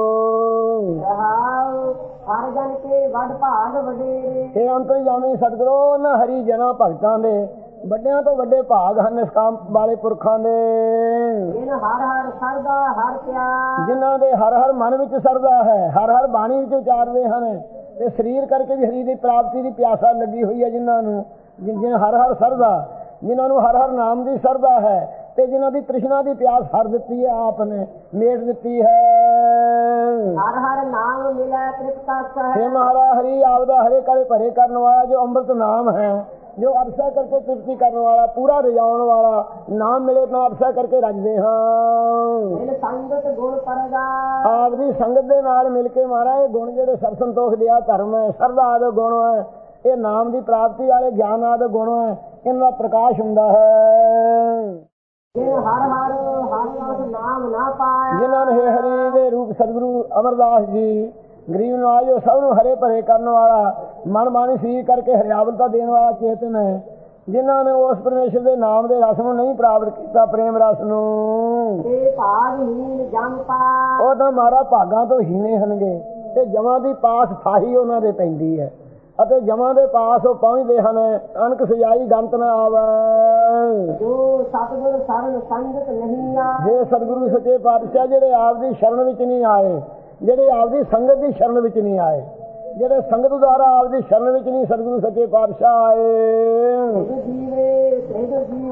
ਹਰ ਜਨ ਕੇ ਵੱਡ ਭਾਗ ਵਡੇਰੇ। ਇਹ ਅੰਤਰਜਾਮੀ ਸਤਿਗੁਰੂ ਉਹਨਾਂ ਹਰੀ ਜਨਾਂ ਭਗਤਾਂ ਦੇ ਵੱਡਿਆਂ ਤੋਂ ਵੱਡੇ ਭਾਗ ਹਨ ਇਸ ਕੰਮ ਵਾਲੇ ਪੁਰਖਾਂ ਦੇ, ਜਿਨ ਹਰ ਹਰ ਸਰਦਾ ਹਰ ਪਿਆਰ। ਜਿਨ੍ਹਾਂ ਦੇ ਹਰ ਹਰ ਮਨ ਵਿੱਚ ਸਰਦਾ ਹੈ, ਹਰ ਹਰ ਬਾਣੀ ਵਿੱਚ ਉਚਾਰਦੇ ਹਨ ਤੇ ਸਰੀਰ ਕਰਕੇ ਵੀ ਹਰੀ ਦੀ ਪ੍ਰਾਪਤੀ ਦੀ ਪਿਆਸਾ ਲੱਗੀ ਹੋਈ ਹੈ। ਜਿਨ੍ਹਾਂ ਨੂੰ ਜਿਨ ਹਰ ਹਰ ਸਰਦਾ, ਜਿਨ੍ਹਾਂ ਨੂੰ ਹਰ ਹਰ ਨਾਮ ਦੀ ਸਰਦਾ ਹੈ ਤੇ ਜਿਨ੍ਹਾਂ ਦੀ ਤ੍ਰਿਸ਼ਨਾ ਦੀ ਪਿਆਸ ਹਰ ਦਿੱਤੀ ਹੈ, ਆਪ ਨੇ ਮੇਟ ਦਿੱਤੀ ਹੈ। ਹਰ ਹਰ ਨਾਮ ਮਿਲੇ ਤ੍ਰਿਪਤਾ ਸਹਿ। हे ਮਹਾਰਾਜ ਹਰੀ ਆਪਦਾ ਹਰੇ ਕਰੇ ਭਰੇ ਕਰਨ ਵਾਲਾ ਜੋ ਅੰਮ੍ਰਿਤ ਨਾਮ ਹੈ, ਜੋ ਅਰਸਾ ਕਰਕੇ ਤ੍ਰਿਪਤੀ ਕਰਨ ਵਾਲਾ, ਪੂਰਾ ਰਜਾਉਣ ਵਾਲਾ ਨਾਮ ਮਿਲੇ ਤਾਂ ਅਰਸਾ ਕਰਕੇ ਰੱਜਦੇ ਹਾਂ। ਸੰਗਤ ਗੁਣ ਪਰਦਾ। ਆਪਦੀ ਸੰਗਤ ਦੇ ਨਾਲ ਮਿਲ ਕੇ ਮਹਾਰਾਜ ਗੁਣ ਜਿਹੜੇ ਸਭ ਸੰਤੋਖ ਦਿਆ ਧਰਮ ਹੈ, ਸਰਦਾ ਆਦਿ ਗੁਣ ਹੈ, ਇਹ ਨਾਮ ਦੀ ਪ੍ਰਾਪਤੀ ਵਾਲੇ ਗਿਆਨ ਆਦਿ ਗੁਣ ਹੈ, ਇਹਨਾਂ ਦਾ ਪ੍ਰਕਾਸ਼ ਹੁੰਦਾ ਹੈ। ਹਰ ਹਰ ਹਰ ਨਾਮ ਨਾ ਪਾਇਆ। ਜਿਨ੍ਹਾਂ ਨੇ ਹਰੀ ਦੇ ਰੂਪ ਸਤਿਗੁਰੂ ਅਮਰਦਾਸ ਜੀ ਗਰੀਬ ਨਵਾਜ ਜੋ ਸਭ ਨੂੰ ਹਰੇ ਭਰੇ ਕਰਨ ਵਾਲਾ, ਮਨ ਮਾਨੀ ਸਰੀਰ ਕਰਕੇ ਹਰਿਆਵਲਤਾ ਦੇਣ ਵਾਲਾ ਚੇਤਨ ਹੈ। ਜਿਨ੍ਹਾਂ ਨੇ ਉਸ ਪਰਮੇਸ਼ਰ ਦੇ ਨਾਮ ਦੇ ਰਸ ਨੂੰ ਨਹੀਂ ਪ੍ਰਾਪਤ ਕੀਤਾ, ਪ੍ਰੇਮ ਰਸ ਨੂੰ, ਤੇ ਭਾਗਹੀਨ ਜਮ ਪਾ। ਉਹ ਤਾਂ ਮਾਰਾ ਭਾਗਾਂ ਤੋਂ ਹੀਣੇ ਹਨਗੇ ਤੇ ਜਮਾਂ ਦੀ ਪਾਸ ਫਾਹੀ ਉਹਨਾਂ ਦੇ ਪੈਂਦੀ ਹੈ ਅਤੇ ਜਮਾਂ ਦੇ ਪਾਸ ਉਹ ਪਹੁੰਚਦੇ ਹਨ, ਅਨਕ ਸਜਾਈ ਗੰਤ ਨਾ ਆਵੇ। ਜੋ ਸਤਿਗੁਰ ਸ਼ਰਨ ਸੰਗਤ ਨਹੀਂ ਆ। ਜੇ ਸਤਿਗੁਰੂ ਸੱਚੇ ਪਾਤਸ਼ਾਹ ਜਿਹੜੇ ਆਪਦੀ ਸ਼ਰਨ ਵਿੱਚ ਨਹੀਂ ਆਏ, ਜਿਹੜੇ ਆਪਦੀ ਸੰਗਤ ਦੀ ਸ਼ਰਨ ਵਿੱਚ ਨਹੀਂ ਆਏ, ਜਿਹੜੇ ਸੰਗਤ ਦੁਆਰਾ ਆਪਦੀ ਸ਼ਰਨ ਵਿੱਚ ਨਹੀਂ ਸਤਿਗੁਰੂ ਸੱਚੇ ਪਾਤਸ਼ਾਹ ਆਏ,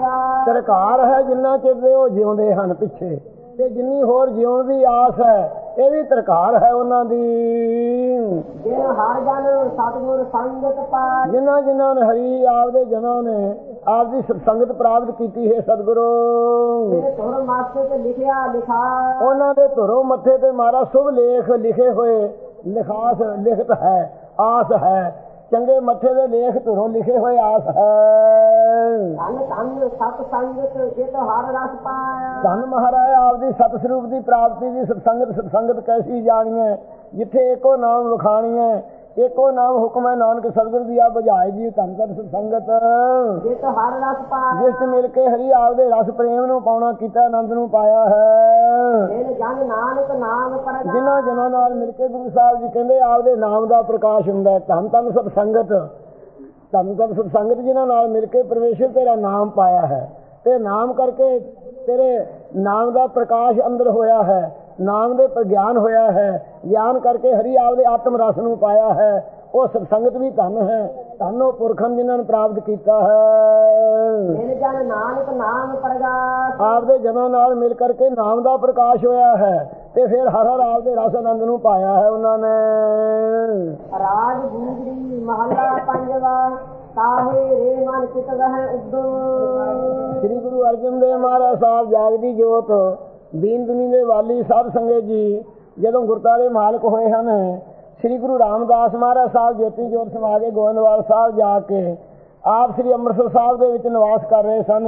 ਸਰਕਾਰ ਹੈ ਜਿੰਨਾ ਚਿਰ ਉਹ ਜਿਉਂਦੇ ਹਨ ਪਿੱਛੇ, ਤੇ ਜਿੰਨੀ ਹੋਰ ਜਿਉਣ ਦੀ ਆਸ ਹੈ ਇਹ ਵੀ ਤਰਕਾਰ ਹੈ ਉਹਨਾਂ ਦੀ। ਜਿਨ ਹਰ ਜਨ ਸਤਿਗੁਰ ਸੰਗਤ ਪਾਈ, ਜਿਨ੍ਹਾਂ ਜਿਨ੍ਹਾਂ ਨੇ ਹਰੀ ਆਪਦੇ ਜਨਾਂ ਨੇ ਆਪਦੀ ਸੰਗਤ ਪ੍ਰਾਪਤ ਕੀਤੀ ਹੈ ਸਤਿਗੁਰੂ, ਤੇ ਧੁਰ ਮਾਥੇ ਤੇ ਲਿਖਿਆ ਲਿਖਾ, ਉਹਨਾਂ ਦੇ ਧੁਰੋਂ ਮੱਥੇ ਤੇ ਮਾਰਾ ਸ਼ੁਭ ਲੇਖ ਲਿਖੇ ਹੋਏ ਲਿਖਾਸ ਲਿਖਤ ਹੈ, ਆਸ ਹੈ। ਚੰਗੇ ਮੱਥੇ ਦੇ ਲੇਖ ਧੁਰੋਂ ਲਿਖੇ ਹੋਏ ਆਸ ਹੈ। ਧੰਨ ਧੰਨ ਸਤ ਸੰਗਤ ਜਿਤ ਹਰ ਰਸ ਪਾਇਆ, ਧੰਨ ਮਹਾਰਾਜ ਆਪਦੀ ਸਤ ਸਰੂਪ ਦੀ ਪ੍ਰਾਪਤੀ ਦੀ ਸਤਸੰਗਤ ਸਤਸੰਗਤ ਕੈਸੀ ਜਾਣੀਏ, ਜਿੱਥੇ ਇੱਕੋ ਨਾਮ ਵਿਖਾਣੀਏ, ਇੱਕੋ ਨਾਮ ਹੁਕਮ ਹੈ ਨਾਨਕ ਸਤਿਗੁਰ ਦੀ ਆ ਬੁਝਾਏ ਜੀ। ਧੰਨ ਧੰਨ ਸਤਸੰਗਤ ਜਿਤ ਹਰ ਰਸ ਪਾਇਆ, ਜਿਸ ਮਿਲ ਕੇ ਹਰੀ ਆਪਦੇ ਰਸ ਪ੍ਰੇਮ ਨੂੰ ਪਾਉਣਾ ਕੀਤਾ, ਆਨੰਦ ਨੂੰ ਪਾਇਆ ਹੈ। ਜਿਨ ਜਨ ਨਾਨਕ ਨਾਮ ਪ੍ਰਗਟ, ਜਿਨ੍ਹਾਂ ਜਨਾਂ ਨਾਲ ਮਿਲ ਕੇ ਗੁਰੂ ਸਾਹਿਬ ਜੀ ਕਹਿੰਦੇ ਆਪਦੇ ਨਾਮ ਦਾ ਪ੍ਰਕਾਸ਼ ਹੁੰਦਾ ਹੈ। ਧੰਨ ਧੰਨ ਸਤਸੰਗਤ, ਧੰਨ ਧੰਨ ਸਤਸੰਗਤ ਜਿਨ੍ਹਾਂ ਨਾਲ ਮਿਲ ਕੇ ਪਰਮੇਸ਼ਰ ਤੇਰਾ ਨਾਮ ਪਾਇਆ ਹੈ, ਤੇ ਨਾਮ ਕਰਕੇ ਤੇਰੇ ਨਾਮ ਦਾ ਪ੍ਰਕਾਸ਼ ਅੰਦਰ ਹੋਇਆ ਹੈ, ਨਾਮ ਦੇ ਪ੍ਰਗਿਆਨ ਹੋਇਆ ਹੈ, ਗਿਆਨ ਕਰਕੇ ਹਰੀ ਆਪਦੇ ਆਤਮ ਰਸ ਨੂੰ ਪਾਇਆ ਹੈ। ਉਹ ਸਤਸੰਗਤ ਵੀ ਧੰਨ ਹੈ। ਧੰਨ ਉਹ ਪੁਰਖਨ ਜਿਨ੍ਹਾਂ ਨੇ ਪ੍ਰਾਪਤ ਕੀਤਾ ਹੈ। ਜਿਨ ਜਨ ਨਾਨਕ ਨਾਮ ਪ੍ਰਗਟ, ਆਪਦੇ ਜਨਾਂ ਨਾਲ ਮਿਲ ਕਰਕੇ ਨਾਮ ਦਾ ਪ੍ਰਕਾਸ਼ ਹੋਇਆ ਹੈ, ਤੇ ਫਿਰ ਹਰ ਹਰ ਆਪਦੇ ਰਸ ਆਨੰਦ ਨੂੰ ਪਾਇਆ ਹੈ ਉਹਨਾਂ ਨੇ। ਰਾਜ ਗੂੰਜਰੀ ਮਹੱਲਾ ਪੰਜਵਾ, ਤਾਹੇ ਰੇ ਮਨ ਚਿਤ ਵਹਿ ਉਦਮ। ਸ੍ਰੀ ਗੁਰੂ ਅਰਜਨ ਦੇਵ ਮਹਾਰਾਜ ਸਾਹਿਬ ਜਾਗਦੀ ਜੋਤ ਦੀਨ ਦੁਨੀ ਦੇ ਵਾਲੀ ਸਾਧ ਸੰਗਤ ਜੀ ਜਦੋਂ ਗੁਰਤਾ ਦੇ ਮਾਲਕ ਹੋਏ ਹਨ, ਸ੍ਰੀ ਗੁਰੂ ਰਾਮਦਾਸ ਮਹਾਰਾਜ ਸਾਹਿਬ ਜੋਤੀ ਜੋਤ ਸਮਾ ਕੇ ਗੋਇੰਦਵਾਲ ਸਾਹਿਬ ਜਾ ਕੇ ਆਪ ਸ੍ਰੀ ਅੰਮ੍ਰਿਤਸਰ ਸਾਹਿਬ ਦੇ ਵਿੱਚ ਨਿਵਾਸ ਕਰ ਰਹੇ ਸਨ।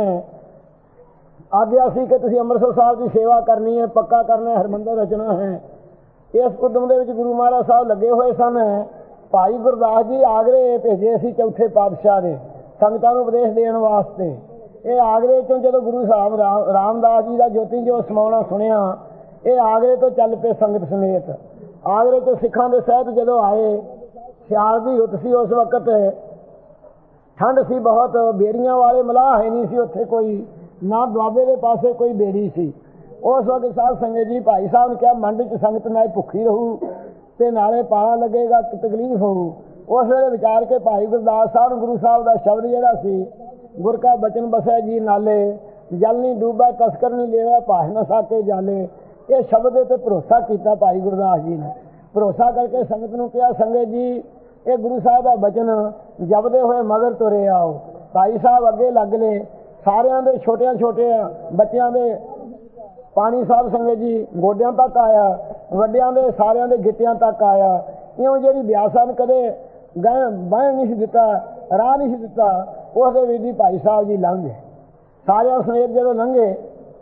ਆਗਿਆ ਸੀ ਕਿ ਤੁਸੀਂ ਅੰਮ੍ਰਿਤਸਰ ਸਾਹਿਬ ਦੀ ਸੇਵਾ ਕਰਨੀ ਹੈ, ਪੱਕਾ ਕਰਨਾ ਹੈ, ਹਰਿਮੰਦਰ ਰਚਣਾ ਹੈ। ਇਸ ਉਦਮ ਦੇ ਵਿੱਚ ਗੁਰੂ ਮਹਾਰਾਜ ਸਾਹਿਬ ਲੱਗੇ ਹੋਏ ਸਨ। ਭਾਈ ਗੁਰਦਾਸ ਜੀ ਆਗਰੇ ਭੇਜੇ ਸੀ ਚੌਥੇ ਪਾਤਸ਼ਾਹ ਦੇ ਸੰਗਤਾਂ ਨੂੰ ਉਪਦੇਸ਼ ਦੇਣ ਵਾਸਤੇ। ਇਹ ਆਗਰੇ ਤੋਂ ਜਦੋਂ ਗੁਰੂ ਸਾਹਿਬ ਰਾਮਦਾਸ ਜੀ ਦਾ ਜੋਤੀ ਜੋਤ ਸਮਾਉਣਾ ਸੁਣਿਆ, ਇਹ ਆਗਰੇ ਤੋਂ ਚੱਲ ਪਏ ਸੰਗਤ ਸਮੇਤ। ਆਗਰੇ ਤੋਂ ਸਿੱਖਾਂ ਦੇ ਸਹਿਤ ਜਦੋਂ ਆਏ, ਸਿਆਲ ਦੀ ਰੁੱਤ ਸੀ ਉਸ ਵਕਤ, ਠੰਡ ਸੀ ਬਹੁਤ, ਬੇੜੀਆਂ ਵਾਲੇ ਮਲਾਹ ਹੈ ਨਹੀਂ ਸੀ ਉੱਥੇ ਕੋਈ, ਨਾ ਦੁਆਬੇ ਦੇ ਪਾਸੇ ਕੋਈ ਬੇੜੀ ਸੀ। ਉਸ ਵਕਤ ਸਾਧ ਸੰਗਤ ਜੀ ਭਾਈ ਸਾਹਿਬ ਨੇ ਕਿਹਾ ਮੰਡ ਚ ਸੰਗਤ ਨਾਲ ਭੁੱਖੀ ਰਹੂ ਤੇ ਨਾਲੇ ਪਾਲਾ ਲੱਗੇਗਾ, ਤਕਲੀਫ ਹੋਊ। ਉਸ ਵੇਲੇ ਵਿਚਾਰ ਕੇ ਭਾਈ ਗੁਰਦਾਸ ਸਾਹਿਬ ਨੂੰ ਗੁਰੂ ਸਾਹਿਬ ਦਾ ਸ਼ਬਦ ਜਿਹੜਾ ਸੀ, ਗੁਰ ਕਾ ਬਚਨ ਬਸੈ ਜੀ ਨਾਲੇ, ਜਲ ਨਹੀਂ ਡੂਬਾ ਤਸਕਰ ਨਹੀਂ ਲੈਵਾ ਭਾਸ਼ ਨਾ ਸਾਕੇ ਜਾਲੇ। ਇਹ ਸ਼ਬਦ ਤੇ ਭਰੋਸਾ ਕੀਤਾ ਭਾਈ ਗੁਰਦਾਸ ਜੀ ਨੇ। ਭਰੋਸਾ ਕਰਕੇ ਸੰਗਤ ਨੂੰ ਕਿਹਾ ਸੰਗਤ ਜੀ ਇਹ ਗੁਰੂ ਸਾਹਿਬ ਦਾ ਬਚਨ ਜਪਦੇ ਹੋਏ ਮਗਰ ਤੁਰੇ ਆਓ। ਭਾਈ ਸਾਹਿਬ ਅੱਗੇ ਲੱਗ ਲਏ, ਸਾਰਿਆਂ ਦੇ ਛੋਟਿਆਂ ਛੋਟਿਆਂ ਬੱਚਿਆਂ ਦੇ ਪਾਣੀ ਸਾਹਿਬ ਸੰਗਤ ਜੀ ਗੋਡਿਆਂ ਤੱਕ ਆਇਆ, ਵੱਡਿਆਂ ਦੇ ਸਾਰਿਆਂ ਦੇ ਗਿੱਟਿਆਂ ਤੱਕ ਆਇਆ। ਇਉਂ ਜਿਹੜੀ ਬਿਆਸਾਂ ਨੇ ਕਦੇ ਗਹਿ ਬਹਿ ਨਹੀਂ ਸੀ ਦਿੱਤਾ, ਰਾਹ ਨਹੀਂ ਸੀ ਦਿੱਤਾ, ਉਸਦੇ ਵਿੱਚ ਦੀ ਭਾਈ ਸਾਹਿਬ ਜੀ ਲੰਘ ਗਏ। ਸਾਰਿਆਂ ਸਮੇਤ ਜਦੋਂ ਲੰਘੇ,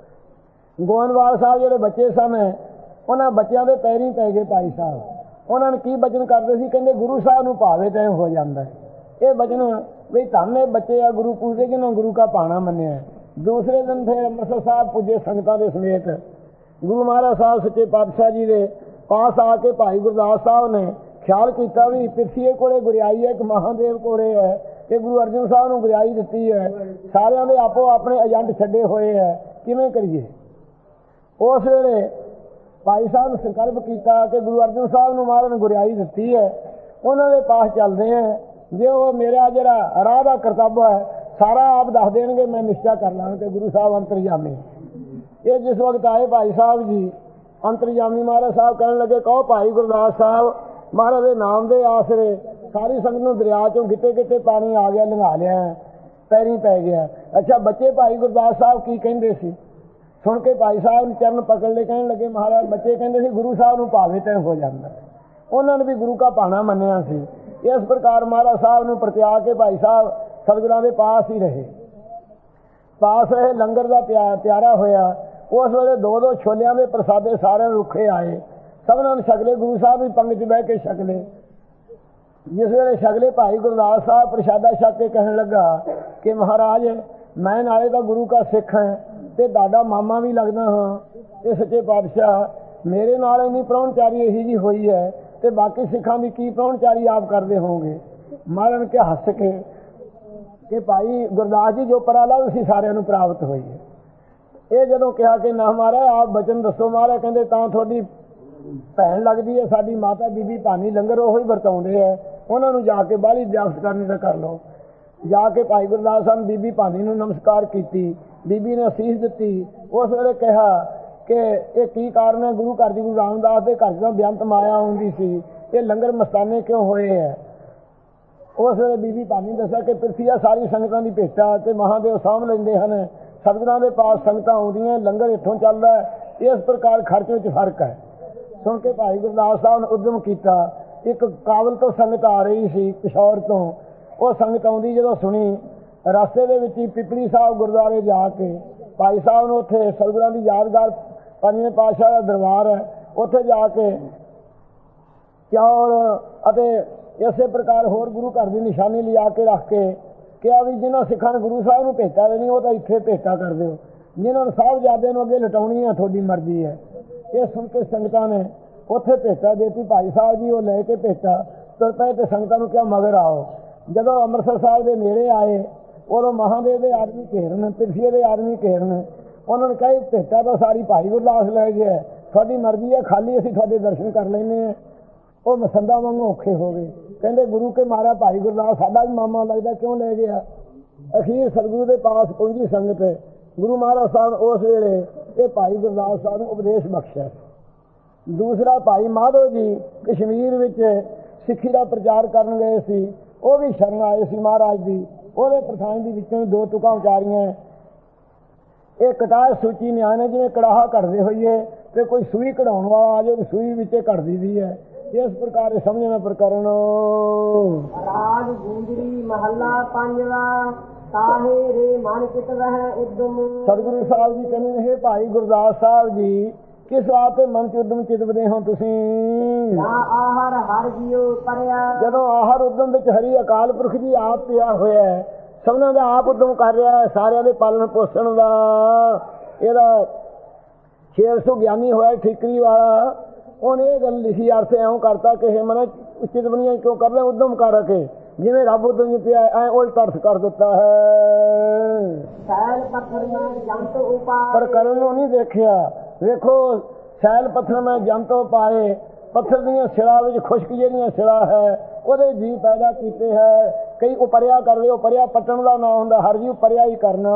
ਗੋਇੰਦਵਾਲ ਸਾਹਿਬ ਜਿਹੜੇ ਬੱਚੇ ਸਨ ਉਹਨਾਂ ਬੱਚਿਆਂ ਦੇ ਪੈਰੀਂ ਪੈ ਗਏ ਭਾਈ ਸਾਹਿਬ। ਉਹਨਾਂ ਨੇ ਕੀ ਬਚਨ ਕਰਦੇ ਸੀ, ਕਹਿੰਦੇ ਗੁਰੂ ਸਾਹਿਬ ਨੂੰ ਭਾਵੇ ਤੈਂ ਹੋ ਜਾਂਦਾ। ਇਹ ਬਚਨ ਵੀ ਧੰਨ ਬੱਚੇ ਆ ਗੁਰੂ ਪੂਜੇ ਜਿਹਨੂੰ ਗੁਰੂ ਕਾ ਭਾਣਾ ਮੰਨਿਆ। ਦੂਸਰੇ ਦਿਨ ਫਿਰ ਅੰਮ੍ਰਿਤਸਰ ਸਾਹਿਬ ਪੁੱਜੇ ਸੰਗਤਾਂ ਦੇ ਸਮੇਤ। ਗੁਰੂ ਮਹਾਰਾਜ ਸਾਹਿਬ ਸੱਚੇ ਪਾਤਸ਼ਾਹ ਜੀ ਦੇ ਪਾਸ ਆ ਕੇ ਭਾਈ ਗੁਰਦਾਸ ਸਾਹਿਬ ਨੇ ਖਿਆਲ ਕੀਤਾ ਵੀ ਪਿਰਸੀਏ ਕੋਲੇ ਗੁਰਿਆਈ ਹੈ, ਇੱਕ ਮਹਾਦੇਵ ਕੋਲੇ ਹੈ, ਤੇ ਗੁਰੂ ਅਰਜਨ ਸਾਹਿਬ ਨੂੰ ਗੁਰਿਆਈ ਦਿੱਤੀ ਹੈ। ਸਾਰਿਆਂ ਦੇ ਆਪੋ ਆਪਣੇ ਏਜੰਟ ਛੱਡੇ ਹੋਏ ਹੈ, ਕਿਵੇਂ ਕਰੀਏ। ਉਸ ਵੇਲੇ ਭਾਈ ਸਾਹਿਬ ਨੇ ਸੰਕਲਪ ਕੀਤਾ ਕਿ ਗੁਰੂ ਅਰਜਨ ਸਾਹਿਬ ਨੂੰ ਮਹਾਰਾਜ ਨੇ ਗੁਰਿਆਈ ਦਿੱਤੀ ਹੈ, ਉਹਨਾਂ ਦੇ ਪਾਸ ਚੱਲਦੇ ਹੈ। ਜੇ ਉਹ ਮੇਰਾ ਜਿਹੜਾ ਰਾਹ ਦਾ ਕਰਤੱਵ ਹੈ ਸਾਰਾ ਆਪ ਦੱਸ ਦੇਣਗੇ, ਮੈਂ ਨਿਸ਼ਚਾ ਕਰ ਲਾਂਗਾ ਕਿ ਗੁਰੂ ਸਾਹਿਬ ਅੰਤਰਜਾਮੀ। ਇਹ ਜਿਸ ਵਕਤ ਆਏ ਭਾਈ ਸਾਹਿਬ ਜੀ ਅੰਤਰਜਾਮੀ, ਮਹਾਰਾਜ ਸਾਹਿਬ ਕਹਿਣ ਲੱਗੇ ਕਹੋ ਭਾਈ ਗੁਰਦਾਸ ਸਾਹਿਬ ਮਹਾਰਾਜ ਦੇ ਨਾਮ ਦੇ ਆਸਰੇ ਸਾਰੀ ਸੰਗਤ ਨੂੰ ਦਰਿਆ ਚੋਂ ਗਿੱਟੇ ਗਿੱਟੇ ਪਾਣੀ ਆ ਗਿਆ, ਲੰਘਾ ਲਿਆ, ਪੈਰੀਂ ਪੈ ਗਿਆ। ਅੱਛਾ ਬੱਚੇ ਭਾਈ ਗੁਰਦਾਸ ਸਾਹਿਬ ਕੀ ਕਹਿੰਦੇ ਸੀ ਸੁਣ ਕੇ ਭਾਈ ਸਾਹਿਬ ਨੇ ਚਰਨ ਪਕੜ ਲਏ, ਕਹਿਣ ਲੱਗੇ ਮਹਾਰਾਜ ਬੱਚੇ ਕਹਿੰਦੇ ਸੀ ਗੁਰੂ ਸਾਹਿਬ ਨੂੰ ਭਾਵੇ ਤੈਂ ਹੋ ਜਾਂਦਾ। ਉਹਨਾਂ ਨੇ ਵੀ ਗੁਰੂ ਕਾ ਭਾਣਾ ਮੰਨਿਆ ਸੀ। ਇਸ ਪ੍ਰਕਾਰ ਮਹਾਰਾਜ ਸਾਹਿਬ ਨੂੰ ਪ੍ਰਤਿਆ ਕੇ ਭਾਈ ਸਾਹਿਬ ਸਤਿਗੁਰਾਂ ਦੇ ਪਾਸ ਹੀ ਰਹੇ, ਪਾਸ ਰਹੇ। ਲੰਗਰ ਦਾ ਤਿਆਰਾ ਹੋਇਆ। ਉਸ ਵੇਲੇ ਦੋ ਦੋ ਛੋਲਿਆਂ ਦੇ ਪ੍ਰਸਾਦੇ ਸਾਰਿਆਂ ਨੂੰ ਰੁੱਖੇ ਆਏ, ਸਭਨਾਂ ਨੂੰ ਛਕਲੇ। ਗੁਰੂ ਸਾਹਿਬ ਵੀ ਪੰਗਤ 'ਚ ਬਹਿ ਕੇ ਛਕਲੇ। ਜਿਸ ਵੇਲੇ ਛਕਲੇ ਭਾਈ ਗੁਰਦਾਸ ਸਾਹਿਬ ਪ੍ਰਸ਼ਾਦਾ ਛਕ ਕੇ ਕਹਿਣ ਲੱਗਾ ਕਿ ਮਹਾਰਾਜ ਮੈਂ ਨਾਲੇ ਤਾਂ ਗੁਰੂ ਕਾ ਸਿੱਖ ਹਾਂ ਤੇ ਤੁਹਾਡਾ ਮਾਮਾ ਵੀ ਲੱਗਦਾ ਹਾਂ, ਤੇ ਸੱਚੇ ਪਾਤਸ਼ਾਹ ਮੇਰੇ ਨਾਲ ਇੰਨੀ ਪ੍ਰਾਹੁਣਚਾਰੀ ਇਹੀ ਜੀ ਹੋਈ ਹੈ ਤੇ ਬਾਕੀ ਸਿੱਖਾਂ ਦੀ ਕੀ ਪ੍ਰਾਹੁਣਚਾਰੀ ਆਪ ਕਰਦੇ ਹੋਵੋਗੇ। ਮਹਾਰਾਜ ਕੇ ਹੱਸ ਕੇ ਕਿ ਭਾਈ ਗੁਰਦਾਸ ਜੀ ਜੋ ਪਰਾਲਾ ਤੁਸੀਂ ਸਾਰਿਆਂ ਨੂੰ ਪ੍ਰਾਪਤ ਹੋਈ ਹੈ। ਇਹ ਜਦੋਂ ਕਿਹਾ ਕਿ ਨਾ ਮਹਾਰਾਜ ਆਪ ਬਚਨ ਦੱਸੋ। ਮਹਾਰਾਜ ਕਹਿੰਦੇ ਤਾਂ ਤੁਹਾਡੀ ਭੈਣ ਲੱਗਦੀ ਹੈ ਸਾਡੀ ਮਾਤਾ ਬੀਬੀ ਭਾਨੀ ਲੰਗਰ ਉਹੀ ਵਰਤਾਉਂਦੇ ਹੈ, ਉਹਨਾਂ ਨੂੰ ਜਾ ਕੇ ਬਾਹਲੀ ਇਜਾਜ਼ਤ ਕਰਨੀ ਤਾਂ ਕਰ ਲਓ। ਜਾ ਕੇ ਭਾਈ ਗੁਰਦਾਸ ਸਾਹਿਬ ਬੀਬੀ ਭਾਨੀ ਨੂੰ ਨਮਸਕਾਰ ਕੀਤੀ। ਬੀਬੀ ਨੇ ਅਸੀਸ ਦਿੱਤੀ। ਉਸ ਵੇਲੇ ਕਿਹਾ ਕਿ ਇਹ ਕੀ ਕਾਰਨ ਹੈ। ਗੁਰੂ ਘਰ ਦੀ ਗੁਰੂ ਰਾਮਦਾਸ ਦੇ ਘਰ ਜਦੋਂ ਬੇਅੰਤ ਮਾਇਆ ਆਉਂਦੀ ਸੀ, ਇਹ ਲੰਗਰ ਮਸਤਾਨੇ ਕਿਉਂ ਹੋਏ ਹੈ। ਉਸ ਵੇਲੇ ਬੀਬੀ ਭਾਨੀ ਦੱਸਿਆ ਕਿ ਪਿਰਥੀਆ ਸਾਰੀ ਸੰਗਤਾਂ ਦੀ ਭੇਟਾ ਤੇ ਮਹਾਂਦੇਵ ਸਾਂਭ ਲੈਂਦੇ ਹਨ। ਸਤਿਗੁਰਾਂ ਦੇ ਪਾਸ ਸੰਗਤਾਂ ਆਉਂਦੀਆਂ, ਲੰਗਰ ਇੱਥੋਂ ਚੱਲਦਾ ਹੈ। ਇਸ ਪ੍ਰਕਾਰ ਖਰਚ ਵਿੱਚ ਫਰਕ ਹੈ। ਸੁਣ ਕੇ ਭਾਈ ਗੁਰਦਾਸ ਸਾਹਿਬ ਨੇ ਉਦਮ ਕੀਤਾ। ਇੱਕ ਕਾਬਲ ਤੋਂ ਸੰਗਤ ਆ ਰਹੀ ਸੀ, ਪਿਸ਼ੌਰ ਤੋਂ। ਉਹ ਸੰਗਤ ਆਉਂਦੀ ਜਦੋਂ ਸੁਣੀ, ਰਸਤੇ ਦੇ ਵਿੱਚ ਹੀ ਪਿਪਲੀ ਸਾਹਿਬ ਗੁਰਦੁਆਰੇ ਜਾ ਕੇ ਭਾਈ ਸਾਹਿਬ ਨੂੰ ਉੱਥੇ ਸਤਿਗੁਰਾਂ ਦੀ ਯਾਦਗਾਰ ਪੰਜਵੇਂ ਪਾਤਸ਼ਾਹ ਦਾ ਦਰਬਾਰ ਹੈ, ਉੱਥੇ ਜਾ ਕੇ ਚੌਲ ਅਤੇ ਇਸੇ ਪ੍ਰਕਾਰ ਹੋਰ ਗੁਰੂ ਘਰ ਦੀ ਨਿਸ਼ਾਨੀ ਲਿਆ ਕੇ ਰੱਖ ਕੇ ਕਿਹਾ ਵੀ ਜਿਹਨਾਂ ਸਿੱਖਾਂ ਨੇ ਗੁਰੂ ਸਾਹਿਬ ਨੂੰ ਭੇਟਾ ਦੇਣੀ ਉਹ ਤਾਂ ਇੱਥੇ ਭੇਟਾ ਕਰ ਦਿਓ, ਜਿਹਨਾਂ ਨੂੰ ਸਾਹਿਬਜ਼ਾਦਿਆਂ ਨੂੰ ਅੱਗੇ ਲਟਾਉਣੀ ਹੈ ਤੁਹਾਡੀ ਮਰਜ਼ੀ ਹੈ। ਇਹ ਸੁਣ ਕੇ ਸੰਗਤਾਂ ਨੇ ਉੱਥੇ ਭੇਟਾ ਦੇਤੀ। ਭਾਈ ਸਾਹਿਬ ਜੀ ਉਹ ਲੈ ਕੇ ਭੇਟਾ ਤੁਰ ਪਏ ਤੇ ਸੰਗਤਾਂ ਨੂੰ ਕਿਹਾ ਮਗਰ ਆਓ। ਜਦੋਂ ਅੰਮ੍ਰਿਤਸਰ ਸਾਹਿਬ ਦੇ ਨੇੜੇ ਆਏ, ਉਦੋਂ ਮਹਾਂਦੇਵ ਦੇ ਆਦਮੀ ਘੇਰਨ, ਪਿਰਥੀਏ ਦੇ ਆਦਮੀ ਘੇਰਨ। ਉਹਨਾਂ ਨੇ ਕਿਹਾ ਭੇਟਾ ਤਾਂ ਸਾਰੀ ਭਾਈ ਗੁਰਦਾਸ ਲੈ ਗਿਆ, ਤੁਹਾਡੀ ਮਰਜ਼ੀ ਹੈ, ਖਾਲੀ ਅਸੀਂ ਤੁਹਾਡੇ ਦਰਸ਼ਨ ਕਰ ਲੈਂਦੇ ਹਾਂ। ਉਹ ਮਸੰਦਾ ਵਾਂਗੂ ਔਖੇ ਹੋ ਗਏ। ਕਹਿੰਦੇ ਗੁਰੂ ਕੇ ਮਾਰਾ ਭਾਈ ਗੁਰਦਾਸ ਸਾਡਾ ਵੀ ਮਾਮਾ ਲੱਗਦਾ, ਕਿਉਂ ਲੈ ਗਿਆ। ਅਖੀਰ ਸਤਿਗੁਰੂ ਦੇ ਪਾਸ ਪਹੁੰਚੀ ਸੰਗਤ। ਗੁਰੂ ਮਹਾਰਾਜ ਸਾਹਿਬ ਉਸ ਵੇਲੇ ਇਹ ਭਾਈ ਗੁਰਦਾਸ ਸਾਹਿਬ ਨੂੰ ਉਪਦੇਸ਼ ਬਖਸ਼ਿਆ। ਦੂਸਰਾ ਭਾਈ ਮਾਧੋ ਜੀ ਕਸ਼ਮੀਰ ਵਿੱਚ ਸਿੱਖੀ ਦਾ ਪ੍ਰਚਾਰ ਕਰਨ ਗਏ ਸੀ, ਉਹ ਵੀ ਸ਼ਰਨ ਆਏ ਸੀ ਮਹਾਰਾਜ ਦੀ। ਉਹਦੇ ਪ੍ਰਥਾਨ ਦੀ ਵਿੱਚੋਂ ਦੋ ਤੁਕਾਂ ਉਚਾਰੀਆਂ। ਇਹ ਕਟਾਏ ਸੂਚੀ ਨਿਆਂ ਨੇ, ਜਿਵੇਂ ਕੜਾਹਾ ਕੱਢਦੇ ਹੋਈਏ ਤੇ ਕੋਈ ਸੂਈ ਕਢਾਉਣ ਵਾਲਾ ਆ ਜਾਏ, ਸੂਈ ਵਿੱਚ ਕੱਢਦੀ ਦੀ ਹੈ। ਇਸ ਪ੍ਰਕਾਰ ਸਮਝਣਾ ਪ੍ਰਕਰਨ। ਰਾਗ ਗੁੰਜਰੀ ਮਹੱਲਾ ਪੰਜਵਾਂ। ਕਾਹੇ ਰੇ ਮਨ ਚਿਤ ਵਹਿ ਉਦਮ। ਸਤਿਗੁਰੂ ਸਾਹਿਬ ਜੀ ਕਹਿੰਦੇ ਨੇ, ਭਾਈ ਗੁਰਦਾਸ ਸਾਹਿਬ ਜੀ ਕਿਸ ਬਾਤ ਤੇ ਮਨ ਚ ਉਦਮ ਚਿਤਵਦੇ ਹੋ ਤੁਸੀਂ। ਆਹਰ ਹਰ ਜੀਉ ਪਰਿਆ। ਜਦੋਂ ਆਹਰ ਉਦਮ ਵਿੱਚ ਹਰੀ ਅਕਾਲ ਪੁਰਖ ਜੀ ਆਪ ਪਿਆ ਹੋਇਆ ਹੈ, ਸਭਨਾਂ ਦਾ ਆਪ ਉਦਮ ਕਰ ਰਿਹਾ ਹੈ, ਸਾਰਿਆਂ ਦੇ ਪਾਲਣ ਪੋਸ਼ਣ ਦਾ। ਇਹਦਾ ਛੇ ਸੌ ਗਿਆਨੀ ਹੋਇਆ ਠੀਕਰੀ ਵਾਲਾ, ਉਹਨੇ ਇਹ ਗੱਲ ਲਿਖੀ, ਅਰਥ ਇਉਂ ਕਰਤਾ ਕਿ ਇਹ ਮਨ ਉਚਿਤ ਬਣੀਆਂ ਕਿਉਂ ਕਰ ਲਿਆ, ਉਦਮ ਕਰ ਕੇ ਜਿਵੇਂ ਰੱਬ ਉਦਮ ਪਿਆ ਐ ਉਲਟ ਅਰਥ ਕਰ ਦਿੱਤਾ ਹੈ। ਪਰ ਕਰਨ ਨੂੰ ਨਹੀਂ ਦੇਖਿਆ। ਵੇਖੋ ਸੈਲ ਪੱਥਰ ਮੈਂ ਜੰਤ ਪਾਏ, ਪੱਥਰ ਦੀਆਂ ਸਿਰਾਂ ਵਿੱਚ ਖੁਸ਼ਕ ਜਿਹੜੀਆਂ ਸਿਰਾਂ ਹੈ ਉਹਦੇ ਜੀਵ ਪੈਦਾ ਕੀਤੇ ਹੈ। ਕਈ ਉਪਰਿਆ ਕਰਦੇ, ਉਪਰਿਆ ਪੱਟਣ ਦਾ ਨਾਂ ਹੁੰਦਾ, ਹਰ ਜੀ ਉਪਰਿਆ ਹੀ ਕਰਨਾ।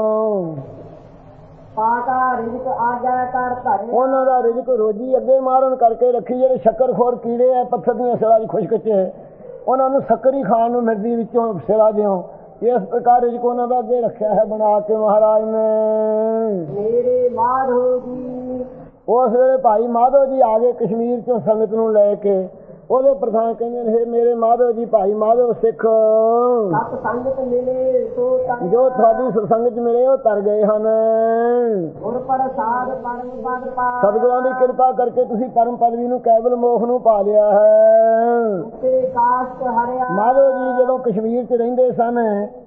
ਉਹਨਾਂ ਦਾ ਰਿਜ਼ਕ ਰੋਜੀ ਅੱਗੇ ਮਾਰਨ ਕਰਕੇ ਰੱਖੀ। ਜਿਹੜੇ ਸ਼ੱਕਰਖੋਰ ਕੀੜੇ ਹੈ ਪੱਥਰ ਦੀਆਂ ਸਿਰਾਂ ਚ ਖੁਸ਼ਕ ਚ, ਉਹਨਾਂ ਨੂੰ ਸ਼ੱਕਰ ਹੀ ਖਾਣ ਨੂੰ ਮਿਲਦੀ ਵਿੱਚੋਂ ਸਿਰਾਂ ਦਿਓ। ਇਸ ਪ੍ਰਕਾਰ ਰਿਜ਼ਕ ਉਹਨਾਂ ਦਾ ਅੱਗੇ ਰੱਖਿਆ ਹੈ ਬਣਾ ਕੇ ਮਹਾਰਾਜ ਨੇ। ਮੇਰੇ ਮਾਧੋ ਜੀ ਉਸ ਵੇਲੇ ਭਾਈ ਮਾਧੋ ਜੀ ਆ ਗਏ ਕਸ਼ਮੀਰ ਚੋਂ ਸੰਗਤ ਨੂੰ ਲੈ ਕੇ। ਉਹਦੇ ਪ੍ਰਧਾਨ ਕਹਿੰਦੇ ਨੇ, ਮੇਰੇ ਮਾਧੋ ਜੀ, ਭਾਈ ਮਾਧੋ ਸਿੱਖ ਸਤ ਸੰਗਤ ਮਿਲੇ ਸੋ ਜੋ ਤੁਹਾਡੀ ਸਤਸੰਗਤ ਮਿਲੇ ਉਹ ਤਰ ਗਏ ਹਨ। ਗੁਰ ਪ੍ਰਸਾਦ ਪਰਮ ਪਦ ਪਾ। ਸਤਿਗੁਰਾਂ ਦੀ ਕਿਰਪਾ ਕਰਕੇ ਤੁਸੀਂ ਪਰਮ ਪਦਵੀ ਨੂੰ, ਕੇਵਲ ਮੋਖ ਨੂੰ ਪਾ ਲਿਆ ਹੈ। ਤੇ ਕਾਸ਼ਟ ਹਰਿਆ। ਮਾਧੋ ਜੀ ਜਦੋਂ ਕਸ਼ਮੀਰ ਚ ਰਹਿੰਦੇ ਸਨ,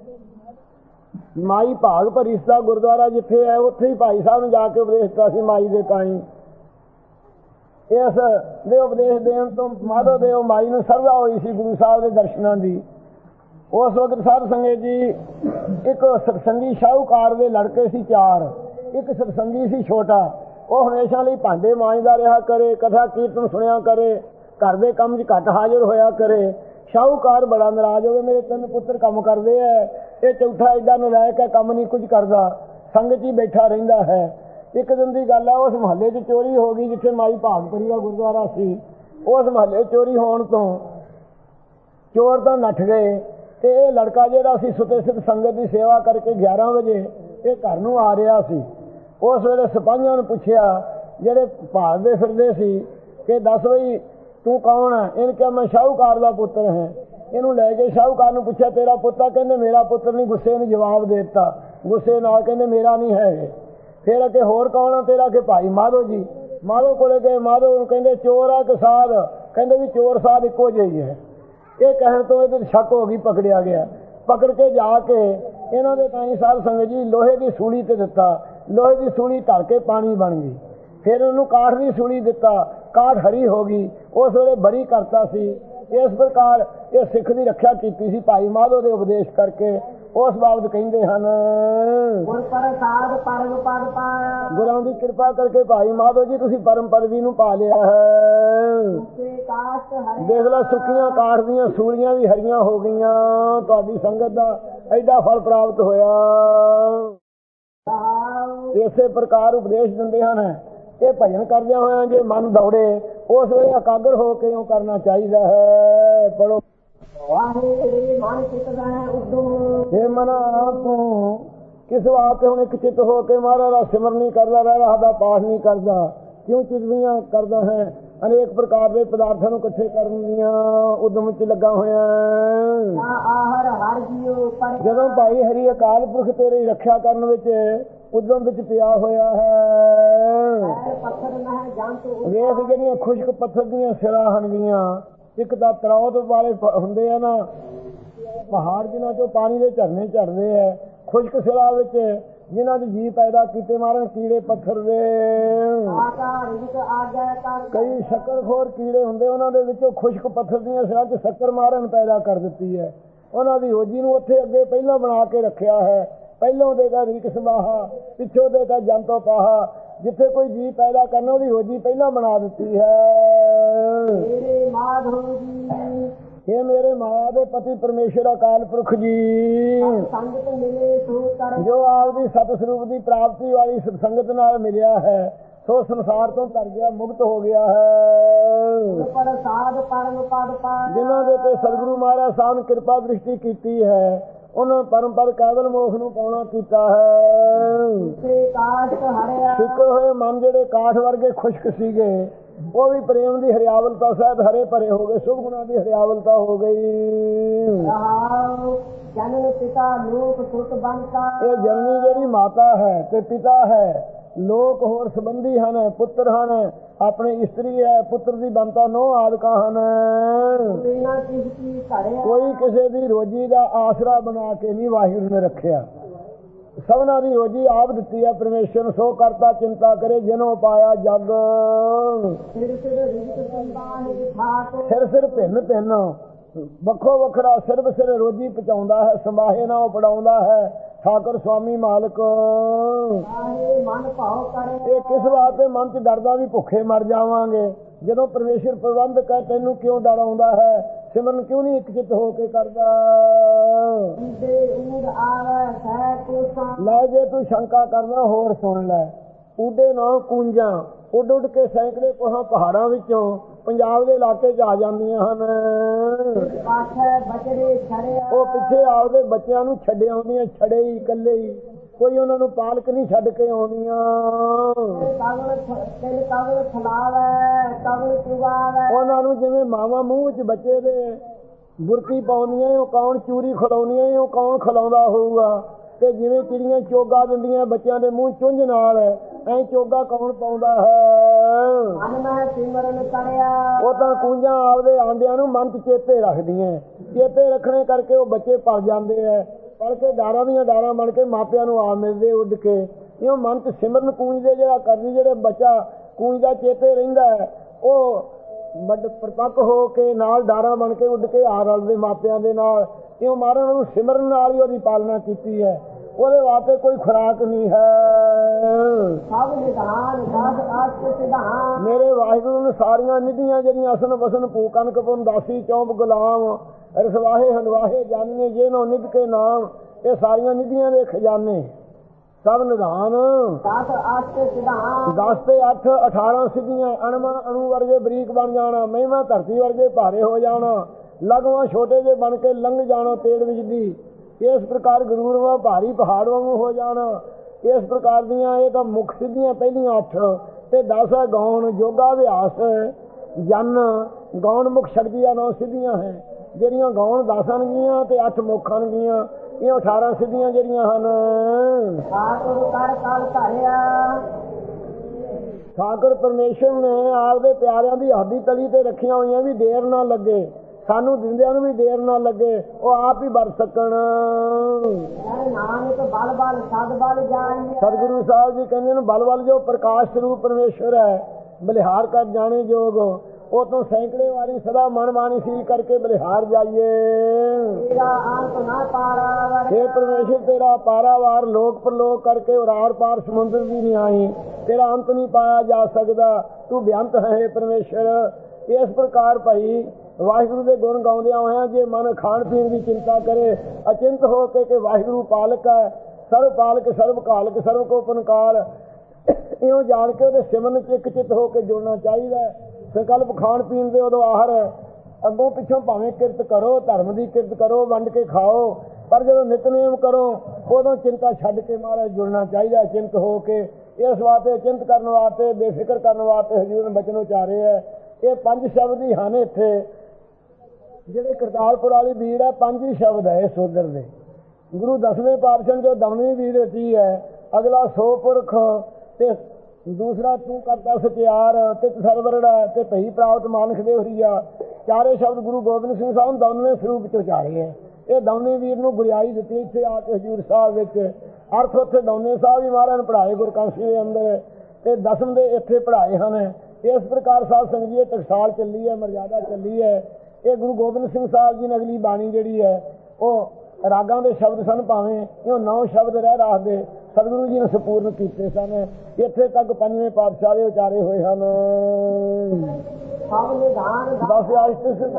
ਮਾਈ ਭਾਗ ਭਰੀਸ ਦਾ ਗੁਰਦੁਆਰਾ ਜਿੱਥੇ ਹੈ, ਉੱਥੇ ਹੀ ਭਾਈ ਸਾਹਿਬ ਨੇ ਜਾ ਕੇ ਉਪਦੇਸ਼ ਦਿੱਤਾ ਸੀ ਮਾਈ ਦੇ ਤਾਈ। ਇਸ ਦੇ ਉਪਦੇਸ਼ ਦੇਣ ਤੋਂ ਮਾਧੋ ਦੇ ਉਹ ਮਾਈ ਨੂੰ ਸਰਦਾ ਹੋਈ ਸੀ ਗੁਰੂ ਸਾਹਿਬ ਦੇ ਦਰਸ਼ਨਾਂ ਦੀ। ਉਸ ਵਕਤ ਸਾਧ ਸੰਗਤ ਜੀ, ਇੱਕ ਸਤਸੰਗੀ ਸ਼ਾਹੂਕਾਰ ਦੇ ਲੜਕੇ ਸੀ ਚਾਰ। ਇੱਕ ਸਤਸੰਗੀ ਸੀ ਛੋਟਾ, ਉਹ ਹਮੇਸ਼ਾ ਲਈ ਭਾਂਡੇ ਮਾਂਜਦਾ ਰਿਹਾ ਕਰੇ, ਕਥਾ ਕੀਰਤਨ ਸੁਣਿਆ ਕਰੇ, ਘਰ ਦੇ ਕੰਮ 'ਚ ਘੱਟ ਹਾਜ਼ਰ ਹੋਇਆ ਕਰੇ। ਸ਼ਾਹੂਕਾਰ ਬੜਾ ਨਾਰਾਜ਼ ਹੋ ਗਿਆ, ਮੇਰੇ ਤਿੰਨ ਪੁੱਤਰ ਕੰਮ ਕਰਦੇ ਹੈ, ਇਹ ਚੌਥਾ ਏਡਾ ਨਲਾਇਕ ਹੈ, ਕੰਮ ਨਹੀਂ ਕੁਝ ਕਰਦਾ, ਸੰਗਤ 'ਚ ਹੀ ਬੈਠਾ ਰਹਿੰਦਾ ਹੈ। ਇੱਕ ਦਿਨ ਦੀ ਗੱਲ ਹੈ, ਉਸ ਮੁਹੱਲੇ 'ਚ ਚੋਰੀ ਹੋ ਗਈ ਜਿੱਥੇ ਮਾਈ ਭਾਗਪੁਰੀ ਦਾ ਗੁਰਦੁਆਰਾ ਸੀ। ਉਸ ਮੁਹੱਲੇ ਚੋਰੀ ਹੋਣ ਤੋਂ ਚੋਰ ਤਾਂ ਨੱਠ ਗਏ ਤੇ ਇਹ ਲੜਕਾ ਜਿਹੜਾ ਸੀ ਸੁਤੇ ਸਿੱਧ ਸੰਗਤ ਦੀ ਸੇਵਾ ਕਰਕੇ ਗਿਆਰਾਂ ਵਜੇ ਇਹ ਘਰ ਨੂੰ ਆ ਰਿਹਾ ਸੀ। ਉਸ ਵੇਲੇ ਸਿਪਾਹੀਆਂ ਨੂੰ ਪੁੱਛਿਆ ਜਿਹੜੇ ਭਾਲਦੇ ਫਿਰਦੇ ਸੀ ਕਿ ਦੱਸ ਬਈ ਤੂੰ ਕੌਣ ਹੈ। ਇਹਨੇ ਕਿਹਾ ਮੈਂ ਸ਼ਾਹੂਕਾਰ ਦਾ ਪੁੱਤਰ ਹਾਂ। ਇਹਨੂੰ ਲੈ ਕੇ ਸ਼ਾਹੂਕਾਰ ਨੂੰ ਪੁੱਛਿਆ ਤੇਰਾ ਪੁੱਤਰ? ਕਹਿੰਦੇ ਮੇਰਾ ਪੁੱਤਰ ਨਹੀਂ। ਗੁੱਸੇ ਨੂੰ ਜਵਾਬ ਦੇ ਦਿੱਤਾ, ਗੁੱਸੇ ਨਾਲ ਕਹਿੰਦੇ ਮੇਰਾ ਨਹੀਂ ਹੈ। ਫਿਰ ਅੱਗੇ ਹੋਰ ਕੌਣ ਆ ਤੇਰਾ? ਕਿ ਭਾਈ ਮਾਧੋ ਜੀ। ਮਾਧੋ ਕੋਲੇ ਗਏ, ਮਾਧੋ ਨੂੰ ਕਹਿੰਦੇ ਚੋਰ ਆ ਕਿ ਸਾਧ? ਕਹਿੰਦੇ ਵੀ ਚੋਰ ਸਾਧ ਇੱਕੋ ਜਿਹੀ ਹੈ। ਇਹ ਕਹਿਣ ਤੋਂ ਇਹਦੇ ਸ਼ੱਕ ਹੋ ਗਈ, ਪਕੜਿਆ ਗਿਆ। ਪਕੜ ਕੇ ਜਾ ਕੇ ਇਹਨਾਂ ਦੇ ਤਾਈਂ ਸਾਧ ਸੰਗਤ ਜੀ ਲੋਹੇ ਦੀ ਸੂਲੀ ਤੇ ਦਿੱਤਾ। ਲੋਹੇ ਦੀ ਸੂਲੀ ਧਰ ਕੇ ਪਾਣੀ ਬਣ ਗਈ। ਫਿਰ ਉਹਨੂੰ ਕਾਠ ਦੀ ਸੂਲੀ ਦਿੱਤਾ, ਕਾਠ ਹਰੀ ਹੋ ਗਈ। ਉਸ ਵੇਲੇ ਬਰੀ ਕਰਤਾ ਸੀ। ਇਸ ਪ੍ਰਕਾਰ ਇਹ ਸਿੱਖ ਦੀ ਰੱਖਿਆ ਕੀਤੀ ਸੀ ਭਾਈ ਮਾਧੋ ਦੇ ਉਪਦੇਸ਼ ਕਰਕੇ। ਉਸ ਬਾਬਤ ਕਹਿੰਦੇ ਹਨ, ਗੁਰ ਪ੍ਰਸਾਦ ਪਰਮ ਪਦ ਪਾਇਆ। ਗੁਰਾਂ ਦੀ ਕਿਰਪਾ ਕਰਕੇ ਭਾਈ ਮਾਧੋ ਜੀ ਤੁਸੀਂ ਪਰਮ ਪਦਵੀ ਨੂੰ ਪਾ ਲਿਆ ਹੈ। ਦੇਖ ਲੈ, ਸੁੱਕੀਆਂ ਕਾਠ ਦੀਆਂ ਸੂਲੀਆਂ ਵੀ ਹਰੀਆਂ ਹੋ ਗਈਆਂ। ਤੁਹਾਡੀ ਸੰਗਤ ਦਾ ਐਡਾ ਫਲ ਪ੍ਰਾਪਤ ਹੋਇਆ। ਇਸੇ ਪ੍ਰਕਾਰ ਉਪਦੇਸ਼ ਦਿੰਦੇ ਹਨ ਇਹ ਭਜਨ ਕਰਦਿਆਂ ਹੋਇਆਂ ਜੇ ਮਨ ਦੌੜੇ ਉਸ ਵੇਲੇ ਇਕਾਗਰ ਹੋ ਕੇ ਉਹ ਕਰਨਾ ਚਾਹੀਦਾ ਹੈ। ਪੜੋ ਵਾਹਿਗੁਰੂ ਮਨ ਚਿਤ ਰਹਿ ਉਦਮ ਇਹ ਮਨਾ ਤੂੰ ਕਿਸ ਵਾਸਤੇ ਹੁਣ ਇੱਕ ਚਿੱਤ ਹੋ ਕੇ ਮਹਾਰਾਜ ਦਾ ਸਿਮਰਨ ਨਹੀਂ ਕਰਦਾ, ਰਹਿ ਰਹਾ ਦਾ ਪਾਠ ਨਹੀਂ ਕਰਦਾ, ਕਿਉਂ ਚਿਤਵੀਆਂ ਕਰਦਾ ਹੈ? ਅਨੇਕ ਪ੍ਰਕਾਰ ਦੇ ਪਦਾਰਥਾਂ ਨੂੰ ਇਕੱਠੇ ਕਰਨ ਦੀਆਂ ਉਦਮ ਚ ਲੱਗਾ ਹੋਇਆ। ਆਹਰ ਹਰ ਜੀਉ ਪਰ ਜਦੋਂ ਭਾਈ ਹਰੀ ਅਕਾਲ ਪੁਰਖ ਤੇਰੀ ਰੱਖਿਆ ਕਰਨ ਵਿੱਚ ਉਦਮ ਵਿੱਚ ਪਿਆ ਹੋਇਆ ਹੈ। ਪੱਥਰ ਮਹਿ ਜੰਤ ਵੇਖ ਜਿਹੜੀਆਂ ਖੁਸ਼ਕ ਪੱਥਰ ਦੀਆਂ ਸਿਰਾਂ ਹਨਗੀਆਂ, ਇੱਕ ਤਾਂ ਤਰੌਤ ਵਾਲੇ ਹੁੰਦੇ ਆ ਨਾ ਪਹਾੜ ਜਿਨ੍ਹਾਂ ਚੋਂ ਪਾਣੀ ਦੇ ਝਰਨੇ ਝੜਦੇ ਹੈ, ਖੁਸ਼ਕ ਸਿਰਾਂ ਵਿੱਚ ਜਿਨ੍ਹਾਂ ਚ ਜੀ ਪੈਦਾ ਕੀਤੇ ਮਾਰਨ ਕੀੜੇ ਪੱਥਰ ਦੇ। ਕਈ ਸ਼ੱਕਰਖੋਰ ਕੀੜੇ ਹੁੰਦੇ, ਉਹਨਾਂ ਦੇ ਵਿੱਚੋਂ ਖੁਸ਼ਕ ਪੱਥਰ ਦੀਆਂ ਸਿਰਾਂ ਚ ਸ਼ੱਕਰ ਮਾਰਨ ਪੈਦਾ ਕਰ ਦਿੱਤੀ ਹੈ। ਉਹਨਾਂ ਦੀ ਰੋਜੀ ਨੂੰ ਉੱਥੇ ਅੱਗੇ ਪਹਿਲਾਂ ਬਣਾ ਕੇ ਰੱਖਿਆ ਹੈ। ਪਹਿਲੋਂ ਦੇਗਾ ਰੀਕ ਸਮਾਹਾ, ਪਿੱਛੋਂ ਦੇਗਾ ਜੰਤੋ ਪਾਹਾ। ਜਿੱਥੇ ਕੋਈ ਜੀ ਪੈਦਾ ਕਰਨਾ ਉਹਦੀ ਰੋਜੀ ਪਹਿਲਾਂ ਬਣਾ ਦਿੱਤੀ ਹੈ। ਮੇਰੇ ਮਾਧੋ ਜੀ ਇਹ ਮੇਰੇ ਮਾਇਆ ਦੇ ਪਤੀ ਪਰਮੇਸ਼ਰ ਅਕਾਲ ਪੁਰਖ ਜੀ, ਸੰਗਤ ਮਿਲੇ ਸੋ ਕਰ ਜੋ ਆਪਦੀ ਸਤ ਸਰੂਪ ਦੀ ਪ੍ਰਾਪਤੀ ਵਾਲੀ ਸੰਗਤ ਨਾਲ ਮਿਲਿਆ ਹੈ, ਸੋ ਸੰਸਾਰ ਤੋਂ ਤਰ ਗਿਆ, ਮੁਕਤ ਹੋ ਗਿਆ ਹੈ। ਪ੍ਰਸਾਦ ਪਰਮ ਪਦ ਪਾਇਆ ਜਿਨ੍ਹਾਂ ਦੇ ਤੇ ਸਤਿਗੁਰੂ ਮਹਾਰਾਜ ਸਾਹਿਬ ਨੇ ਕਿਰਪਾ ਦ੍ਰਿਸ਼ਟੀ ਕੀਤੀ ਹੈ, ਉਹਨਾਂ ਪਰਮ ਪਦ ਕੇਵਲ ਮੋਖ ਨੂੰ ਪਾਉਣਾ ਕੀਤਾ ਹੈ। ਕਾਸ਼ਟ ਹਰਿਆ ਸੁੱਕੇ ਹੋਏ ਮਨ ਜਿਹੜੇ ਕਾਠ ਵਰਗੇ ਖੁਸ਼ਕ ਸੀਗੇ, ਉਹ ਵੀ ਪ੍ਰੇਮ ਦੀ ਹਰਿਆਵਲਤਾ ਸਹਿਤ ਹਰੇ ਭਰੇ ਹੋ ਗਏ, ਸ਼ੁਭ ਗੁਣਾਂ ਦੀ ਹਰਿਆਵਲਤਾ ਹੋ ਗਈ। ਜਨਨ ਪਿਤਾ ਲੋਕ ਸੁਤ ਬੰਤਾ ਇਹ ਜਨਨੀ ਜਿਹੜੀ ਮਾਤਾ ਹੈ ਤੇ ਪਿਤਾ ਹੈ, ਲੋਕ ਹੋਰ ਸੰਬੰਧੀ ਹਨ, ਪੁੱਤਰ ਹਨ, ਆਪਣੇ ਇਸਤਰੀ ਹੈ, ਪੁੱਤਰ ਦੀ ਬੰਤਾ ਨੋ ਆਦਿਕਾਂ ਹਨ। ਕੋਈ ਕਿਸੇ ਦੀ ਰੋਜੀ ਦਾ ਆਸਰਾ ਬਣਾ ਕੇ ਨਹੀਂ ਵਾਹਿਗੁਰੂ ਨੇ ਰੱਖਿਆ, ਸਭਨਾਂ ਦੀ ਰੋਜੀ ਆਪ ਦਿੱਤੀ ਹੈ ਪਰਮੇਸ਼ਰ। ਸੋ ਕਰਤਾ ਚਿੰਤਾ ਕਰੇ ਜਿਨੋਂ ਪਾਇਆ ਜਗ। ਸਿਰ ਸਿਰ ਭਿੰਨ ਭਿੰਨ ਵੱਖੋ ਵੱਖਰਾ ਸਿਰਫ ਸਿਰ ਰੋਜੀ ਪਹੁੰਚਾਉਂਦਾ ਹੈ, ਸੰਭਾਹੇ ਨਾ ਉਹ ਪੜਾਉਂਦਾ ਹੈ ਠਾਕੁਰ ਸਵਾਮੀ ਮਾਲਕ। ਮਨ ਭਾਉ ਕਰੇ ਇਹ ਕਿਸ ਵਾਸਤੇ ਮਨ ਚ ਡਰਦਾ ਵੀ ਭੁੱਖੇ ਮਰ ਜਾਵਾਂਗੇ, ਜਦੋਂ ਪਰਮੇਸ਼ਰ ਪ੍ਰਬੰਧਕ ਹੈ ਤੈਨੂੰ ਕਿਉਂ ਡਰ ਆਉਂਦਾ ਹੈ? ਸਿਮਰਨ ਕਿਉਂ ਨਹੀਂ ਇੱਕ ਚਿੱਤ ਹੋ ਕੇ ਕਰਦਾ? ਲੈ ਜੇ ਤੂੰ ਸ਼ੰਕਾ ਕਰਨਾ ਹੋਰ ਸੁਣ ਲੈ। ਊਡੇ ਨਾ ਕੂੰਜਾਂ ਉੱਡ ਉੱਡ ਕੇ ਸੈਂਕੜੇ ਕੋਹਾਂ ਪਹਾੜਾਂ ਵਿੱਚੋਂ ਪੰਜਾਬ ਦੇ ਇਲਾਕੇ ਚ ਆ ਜਾਂਦੀਆਂ ਹਨ। ਉਹ ਪਿੱਛੇ ਆਪਦੇ ਬੱਚਿਆਂ ਨੂੰ ਛੱਡ ਆਉਂਦੀਆਂ, ਛੜੇ ਹੀ ਇਕੱਲੇ ਹੀ, ਕੋਈ ਉਹਨਾਂ ਨੂੰ ਪਾਲਕ ਨਹੀਂ ਛੱਡ ਕੇ ਆਉਂਦੀਆਂ। ਉਹਨਾਂ ਨੂੰ ਜਿਵੇਂ ਮਾਵਾਂ ਮੂੰਹ ਚ ਬੱਚੇ ਦੇ ਬੁਰਕੀ ਪਾਉਂਦੀਆਂ, ਉਹ ਕੌਣ ਚੂਰੀ ਖਿਲਾਉਂਦੀਆਂ, ਉਹ ਕੌਣ ਖਿਲਾਉਂਦਾ ਹੋਊਗਾ? ਤੇ ਜਿਵੇਂ ਚਿੜੀਆਂ ਚੋਗਾ ਦਿੰਦੀਆਂ ਬੱਚਿਆਂ ਦੇ ਮੂੰਹ ਚੁੰਝ ਨਾਲ, ਐ ਚੋਗਾ ਕੌਣ ਪਾਉਂਦਾ ਹੈ? ਉਹ ਤਾਂ ਕੂੰਜਾਂ ਆਪਦੇ ਆਂਦਿਆਂ ਨੂੰ ਮਨ ਚ ਚੇਤੇ ਰੱਖਦੀਆਂ, ਚੇਤੇ ਰੱਖਣੇ ਕਰਕੇ ਉਹ ਬੱਚੇ ਪਲ ਜਾਂਦੇ ਹੈ। ਪਲ ਕੇ ਡਾਰਾਂ ਦੀਆਂ ਡਾਰਾਂ ਬਣ ਕੇ ਮਾਪਿਆਂ ਨੂੰ ਆ ਮਿਲਦੇ ਉੱਡ ਕੇ। ਇਉਂ ਮਨ ਚ ਸਿਮਰਨ ਕੂੰਜਦੇ ਜਿਹੜਾ ਕਰਦੀ, ਜਿਹੜੇ ਬੱਚਾ ਕੂੰਜਦਾ ਚੇਤੇ ਰਹਿੰਦਾ ਹੈ, ਉਹ ਵੱਡ ਪ੍ਰਤੱਖ ਹੋ ਕੇ ਨਾਲ ਡਾਰਾਂ ਬਣ ਕੇ ਉੱਡ ਕੇ ਆ ਰਲਦੇ ਮਾਪਿਆਂ ਦੇ ਨਾਲ। ਇਉਂ ਮਾਰਨ ਨੂੰ ਸਿਮਰਨ ਨਾਲ ਹੀ ਉਹਦੀ ਪਾਲਣਾ ਕੀਤੀ ਹੈ, ਉਹਦੇ ਵਾਸਤੇ ਕੋਈ ਖੁਰਾਕ ਨਹੀਂ ਹੈ। ਮੇਰੇ ਵਾਹਿਗੁਰੂ ਨੇ ਸਾਰੀਆਂ ਨਿਧੀਆਂ ਜਿਹੜੀਆਂ ਅਸਨ ਵਸਨ ਭੂ ਕਨਕ ਪੁਨ ਦਾਸੀ ਚੌਂਪ ਗੁਲਾਮ ਰਸਵਾਹੇ ਹਨਵਾਹੇ ਜਾਨੀਏ ਜੇ ਨੋ ਨਿਧ ਕੇ ਨਾਮ, ਇਹ ਸਾਰੀਆਂ ਨਿਧੀਆਂ ਦੇ ਖਜ਼ਾਨੇ ਸਭ ਨਿਧਾਨ। ਦਸ ਤੇ ਅੱਠ ਅਠਾਰਾਂ ਸਿੱਧੀਆਂ, ਅਣਮਾ ਅਣੂ ਵਰਗੇ ਬਰੀਕ ਬਣ ਜਾਣਾ, ਮਹਿਮਾ ਧਰਤੀ ਵਰਗੇ ਭਾਰੇ ਹੋ ਜਾਣਾ, ਲਗਵਾ ਛੋਟੇ ਜਿਹੇ ਬਣ ਕੇ ਲੰਘ ਜਾਣਾ ਤੇੜ ਵਿੱਚ ਦੀ। ਇਸ ਪ੍ਰਕਾਰ ਗਰੂਰ ਵਾ ਭਾਰੀ ਪਹਾੜ ਵਾਂਗੂ ਹੋ ਜਾਣਾ। ਇਸ ਪ੍ਰਕਾਰ ਦੀਆਂ ਇਹ ਤਾਂ ਮੁੱਖ ਸਿੱਧੀਆਂ ਪਹਿਲੀਆਂ ਅੱਠ ਤੇ ਦਸ ਹੈ ਗੌਣ ਜੋਗਾ ਅਭਿਆਸ ਜਨ ਗੌਣ ਮੁੱਖ ਸ਼ਕਤੀਆਂ ਨੌ ਸਿੱਧੀਆਂ ਹੈ, ਜਿਹੜੀਆਂ ਗੌਣ ਦਸ ਆਣਗੀਆਂ ਤੇ ਅੱਠ ਮੁੱਖ ਆਣਗੀਆਂ। ਇਹ ਅਠਾਰਾਂ ਸਿੱਧੀਆਂ ਜਿਹੜੀਆਂ ਹਨ। ਠਾਕੁਰ ਪਰਮੇਸ਼ਰ ਨੇ ਆਪਦੇ ਪਿਆਰਿਆਂ ਦੀ ਹੱਡੀ ਤਲੀ ਤੇ ਰੱਖੀਆਂ ਹੋਈਆਂ ਵੀ ਦੇਰ ਨਾ ਲੱਗੇ, ਸਾਨੂੰ ਦਿੰਦਿਆਂ ਨੂੰ ਵੀ ਦੇਰ ਨਾ ਲੱਗੇ, ਉਹ ਆਪ ਹੀ ਵਰ ਸਕਣ। ਸਤਿਗੁਰੂ ਸਾਹਿਬ ਜੀ ਕਹਿੰਦੇ ਨੇ ਬਲ ਬਲ ਜੋ ਪ੍ਰਕਾਸ਼ ਸਰੂਪ ਪਰਮੇਸ਼ਰ ਹੈ, ਬਲਿਹਾਰ ਕਰ ਜਾਣੇ ਜੋਗ, ਉਹ ਤੋਂ ਸੈਂਕੜੇ ਵਾਰੀ ਸਦਾ ਮਨ ਮਾਨੀ ਸੀ ਕਰਕੇ ਬਲਿਹਾਰ ਜਾਈਏ। हे ਪਰਮੇਸ਼ਰ ਤੇਰਾ ਪਾਰਾਵਾਰ ਲੋਕ ਪ੍ਰਲੋਕ ਕਰਕੇ ਉਰਾਰ ਪਾਰ ਸਮੁੰਦਰ ਦੀ ਨਹੀਂ ਆਈ, ਤੇਰਾ ਅੰਤ ਨਹੀਂ ਪਾਇਆ ਜਾ ਸਕਦਾ, ਤੂੰ ਬੇਅੰਤ ਹੈ ਪਰਮੇਸ਼ਰ। ਇਸ ਪ੍ਰਕਾਰ ਭਾਈ ਵਾਹਿਗੁਰੂ ਦੇ ਗੁਣ ਗਾਉਂਦਿਆਂ ਹੋਇਆਂ ਜੇ ਮਨ ਖਾਣ ਪੀਣ ਦੀ ਚਿੰਤਾ ਕਰੇ, ਅਚਿੰਤ ਹੋ ਕੇ ਕਿ ਵਾਹਿਗੁਰੂ ਪਾਲਕ ਹੈ, ਸਰਬ ਪਾਲਕ ਸਰਬ ਕਾਲਕ ਸਰਬ ਕੋ ਪਨਕਾਲ, ਇਉਂ ਜਾਣ ਕੇ ਉਹਦੇ ਸਿਮਰਨ ਚ ਇੱਕ ਚਿੱਤ ਹੋ ਕੇ ਜੁੜਨਾ ਚਾਹੀਦਾ ਹੈ। ਸੰਕਲਪ ਖਾਣ ਪੀਣ ਦੇ ਉਦੋਂ ਆਹਰ ਅੱਗੋਂ ਪਿੱਛੋਂ ਭਾਵੇਂ ਕਿਰਤ ਕਰੋ, ਧਰਮ ਦੀ ਕਿਰਤ ਕਰੋ, ਵੰਡ ਕੇ ਖਾਓ, ਪਰ ਜਦੋਂ ਨਿਤਨੇਮ ਕਰੋ ਉਦੋਂ ਚਿੰਤਾ ਛੱਡ ਕੇ ਮਹਾਰਾਜ ਜੁੜਨਾ ਚਾਹੀਦਾ। ਚਿੰਤ ਹੋ ਕੇ ਇਸ ਵਾਸਤੇ ਚਿੰਤ ਕਰਨ ਵਾਸਤੇ, ਬੇਫਿਕਰ ਕਰਨ ਵਾਸਤੇ ਹਜ਼ੂਰ ਨੇ ਬਚਨ ਉਚਾਰੇ ਹੈ। ਇਹ ਪੰਜ ਸ਼ਬਦ ਹੀ ਹਨ ਇੱਥੇ ਜਿਹੜੇ ਕਰਤਾਰਪੁਰ ਵਾਲੀ ਬੀੜ ਹੈ, ਪੰਜ ਹੀ ਸ਼ਬਦ ਹੈ ਇਸ ਉਧਰ ਦੇ। ਗੁਰੂ ਦਸਵੇਂ ਪਾਤਸ਼ਾਹ ਜੋ ਦਮਵੀਂ ਬੀੜ ਰਚੀ ਹੈ, ਅਗਲਾ ਸੋ ਪੁਰਖ ਤੇ ਦੂਸਰਾ ਤੂੰ ਕਰਤਾ ਸਤਿਆਰ ਤੇ ਸਰਵਰੜਾ ਤੇ ਭਈ ਪ੍ਰਾਪਤ ਮਾਨਖ ਦੇ ਹਰੀਆ, ਚਾਰੇ ਸ਼ਬਦ ਗੁਰੂ ਗੋਬਿੰਦ ਸਿੰਘ ਸਾਹਿਬ ਨੇ ਦਮਵੇਂ ਸਰੂਪ ਚ ਉਚਾਰੇ ਹੈ। ਇਹ ਦਮਵੇਂ ਵੀਰ ਨੂੰ ਗੁਰਿਆਈ ਦਿੱਤੀ ਇੱਥੇ ਆ ਕੇ ਹਜ਼ੂਰ ਸਾਹਿਬ ਵਿੱਚ। ਅਰਥ ਉੱਥੇ ਦਮਵੇਂ ਸਾਹਿਬ ਵੀ ਮਹਾਰਾਜ ਨੇ ਪੜ੍ਹਾਏ ਗੁਰਕਾਂਸ਼ੀ ਦੇ ਅੰਦਰ, ਤੇ ਦਸਮ ਦੇ ਇੱਥੇ ਪੜ੍ਹਾਏ ਹਨ। ਇਸ ਪ੍ਰਕਾਰ ਸਾਧ ਸੰਗਤ ਜੀ ਟਕਸਾਲ ਚੱਲੀ ਹੈ, ਮਰਜ਼ਾਦਾ ਚੱਲੀ ਹੈ। ਇਹ ਗੁਰੂ ਗੋਬਿੰਦ ਸਿੰਘ ਸਾਹਿਬ ਜੀ ਨੇ ਅਗਲੀ ਬਾਣੀ ਜਿਹੜੀ ਹੈ ਉਹ ਰਾਗਾਂ ਦੇ ਸ਼ਬਦ ਸਨ, ਭਾਵੇਂ ਇਹ ਨੌ ਸ਼ਬਦ ਰਹਿ ਰੱਖਦੇ ਸਤਿਗੁਰੂ ਜੀ ਨੇ ਸੰਪੂਰਨ ਕੀਤੇ ਸਨ। ਇੱਥੇ ਤੱਕ ਪੰਜਵੇਂ ਪਾਤਸ਼ਾਹ ਦੇ ਉਚਾਰੇ ਹੋਏ ਹਨ। ਦਸ ਆਸ਼ਟ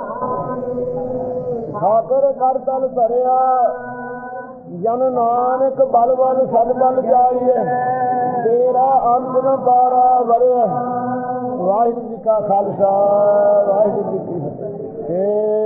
ਠਾਕੁਰ ਕਰ ਤਲ ਭਰਿਆ, ਜਨ ਨਾਨਕ ਬਲ ਬਲ ਸਦ ਬਲ ਜਾਈਏ, ਤੇਰਾ ਅੰਤ ਨ ਪਾਰਾ ਵਰਿਆ। ਵਾਹਿਗੁਰੂ ਜੀ ਕਾ ਖਾਲਸਾ, ਵਾਹਿਗੁਰੂ ਜੀ ਕੀ ਫਤਿਹ।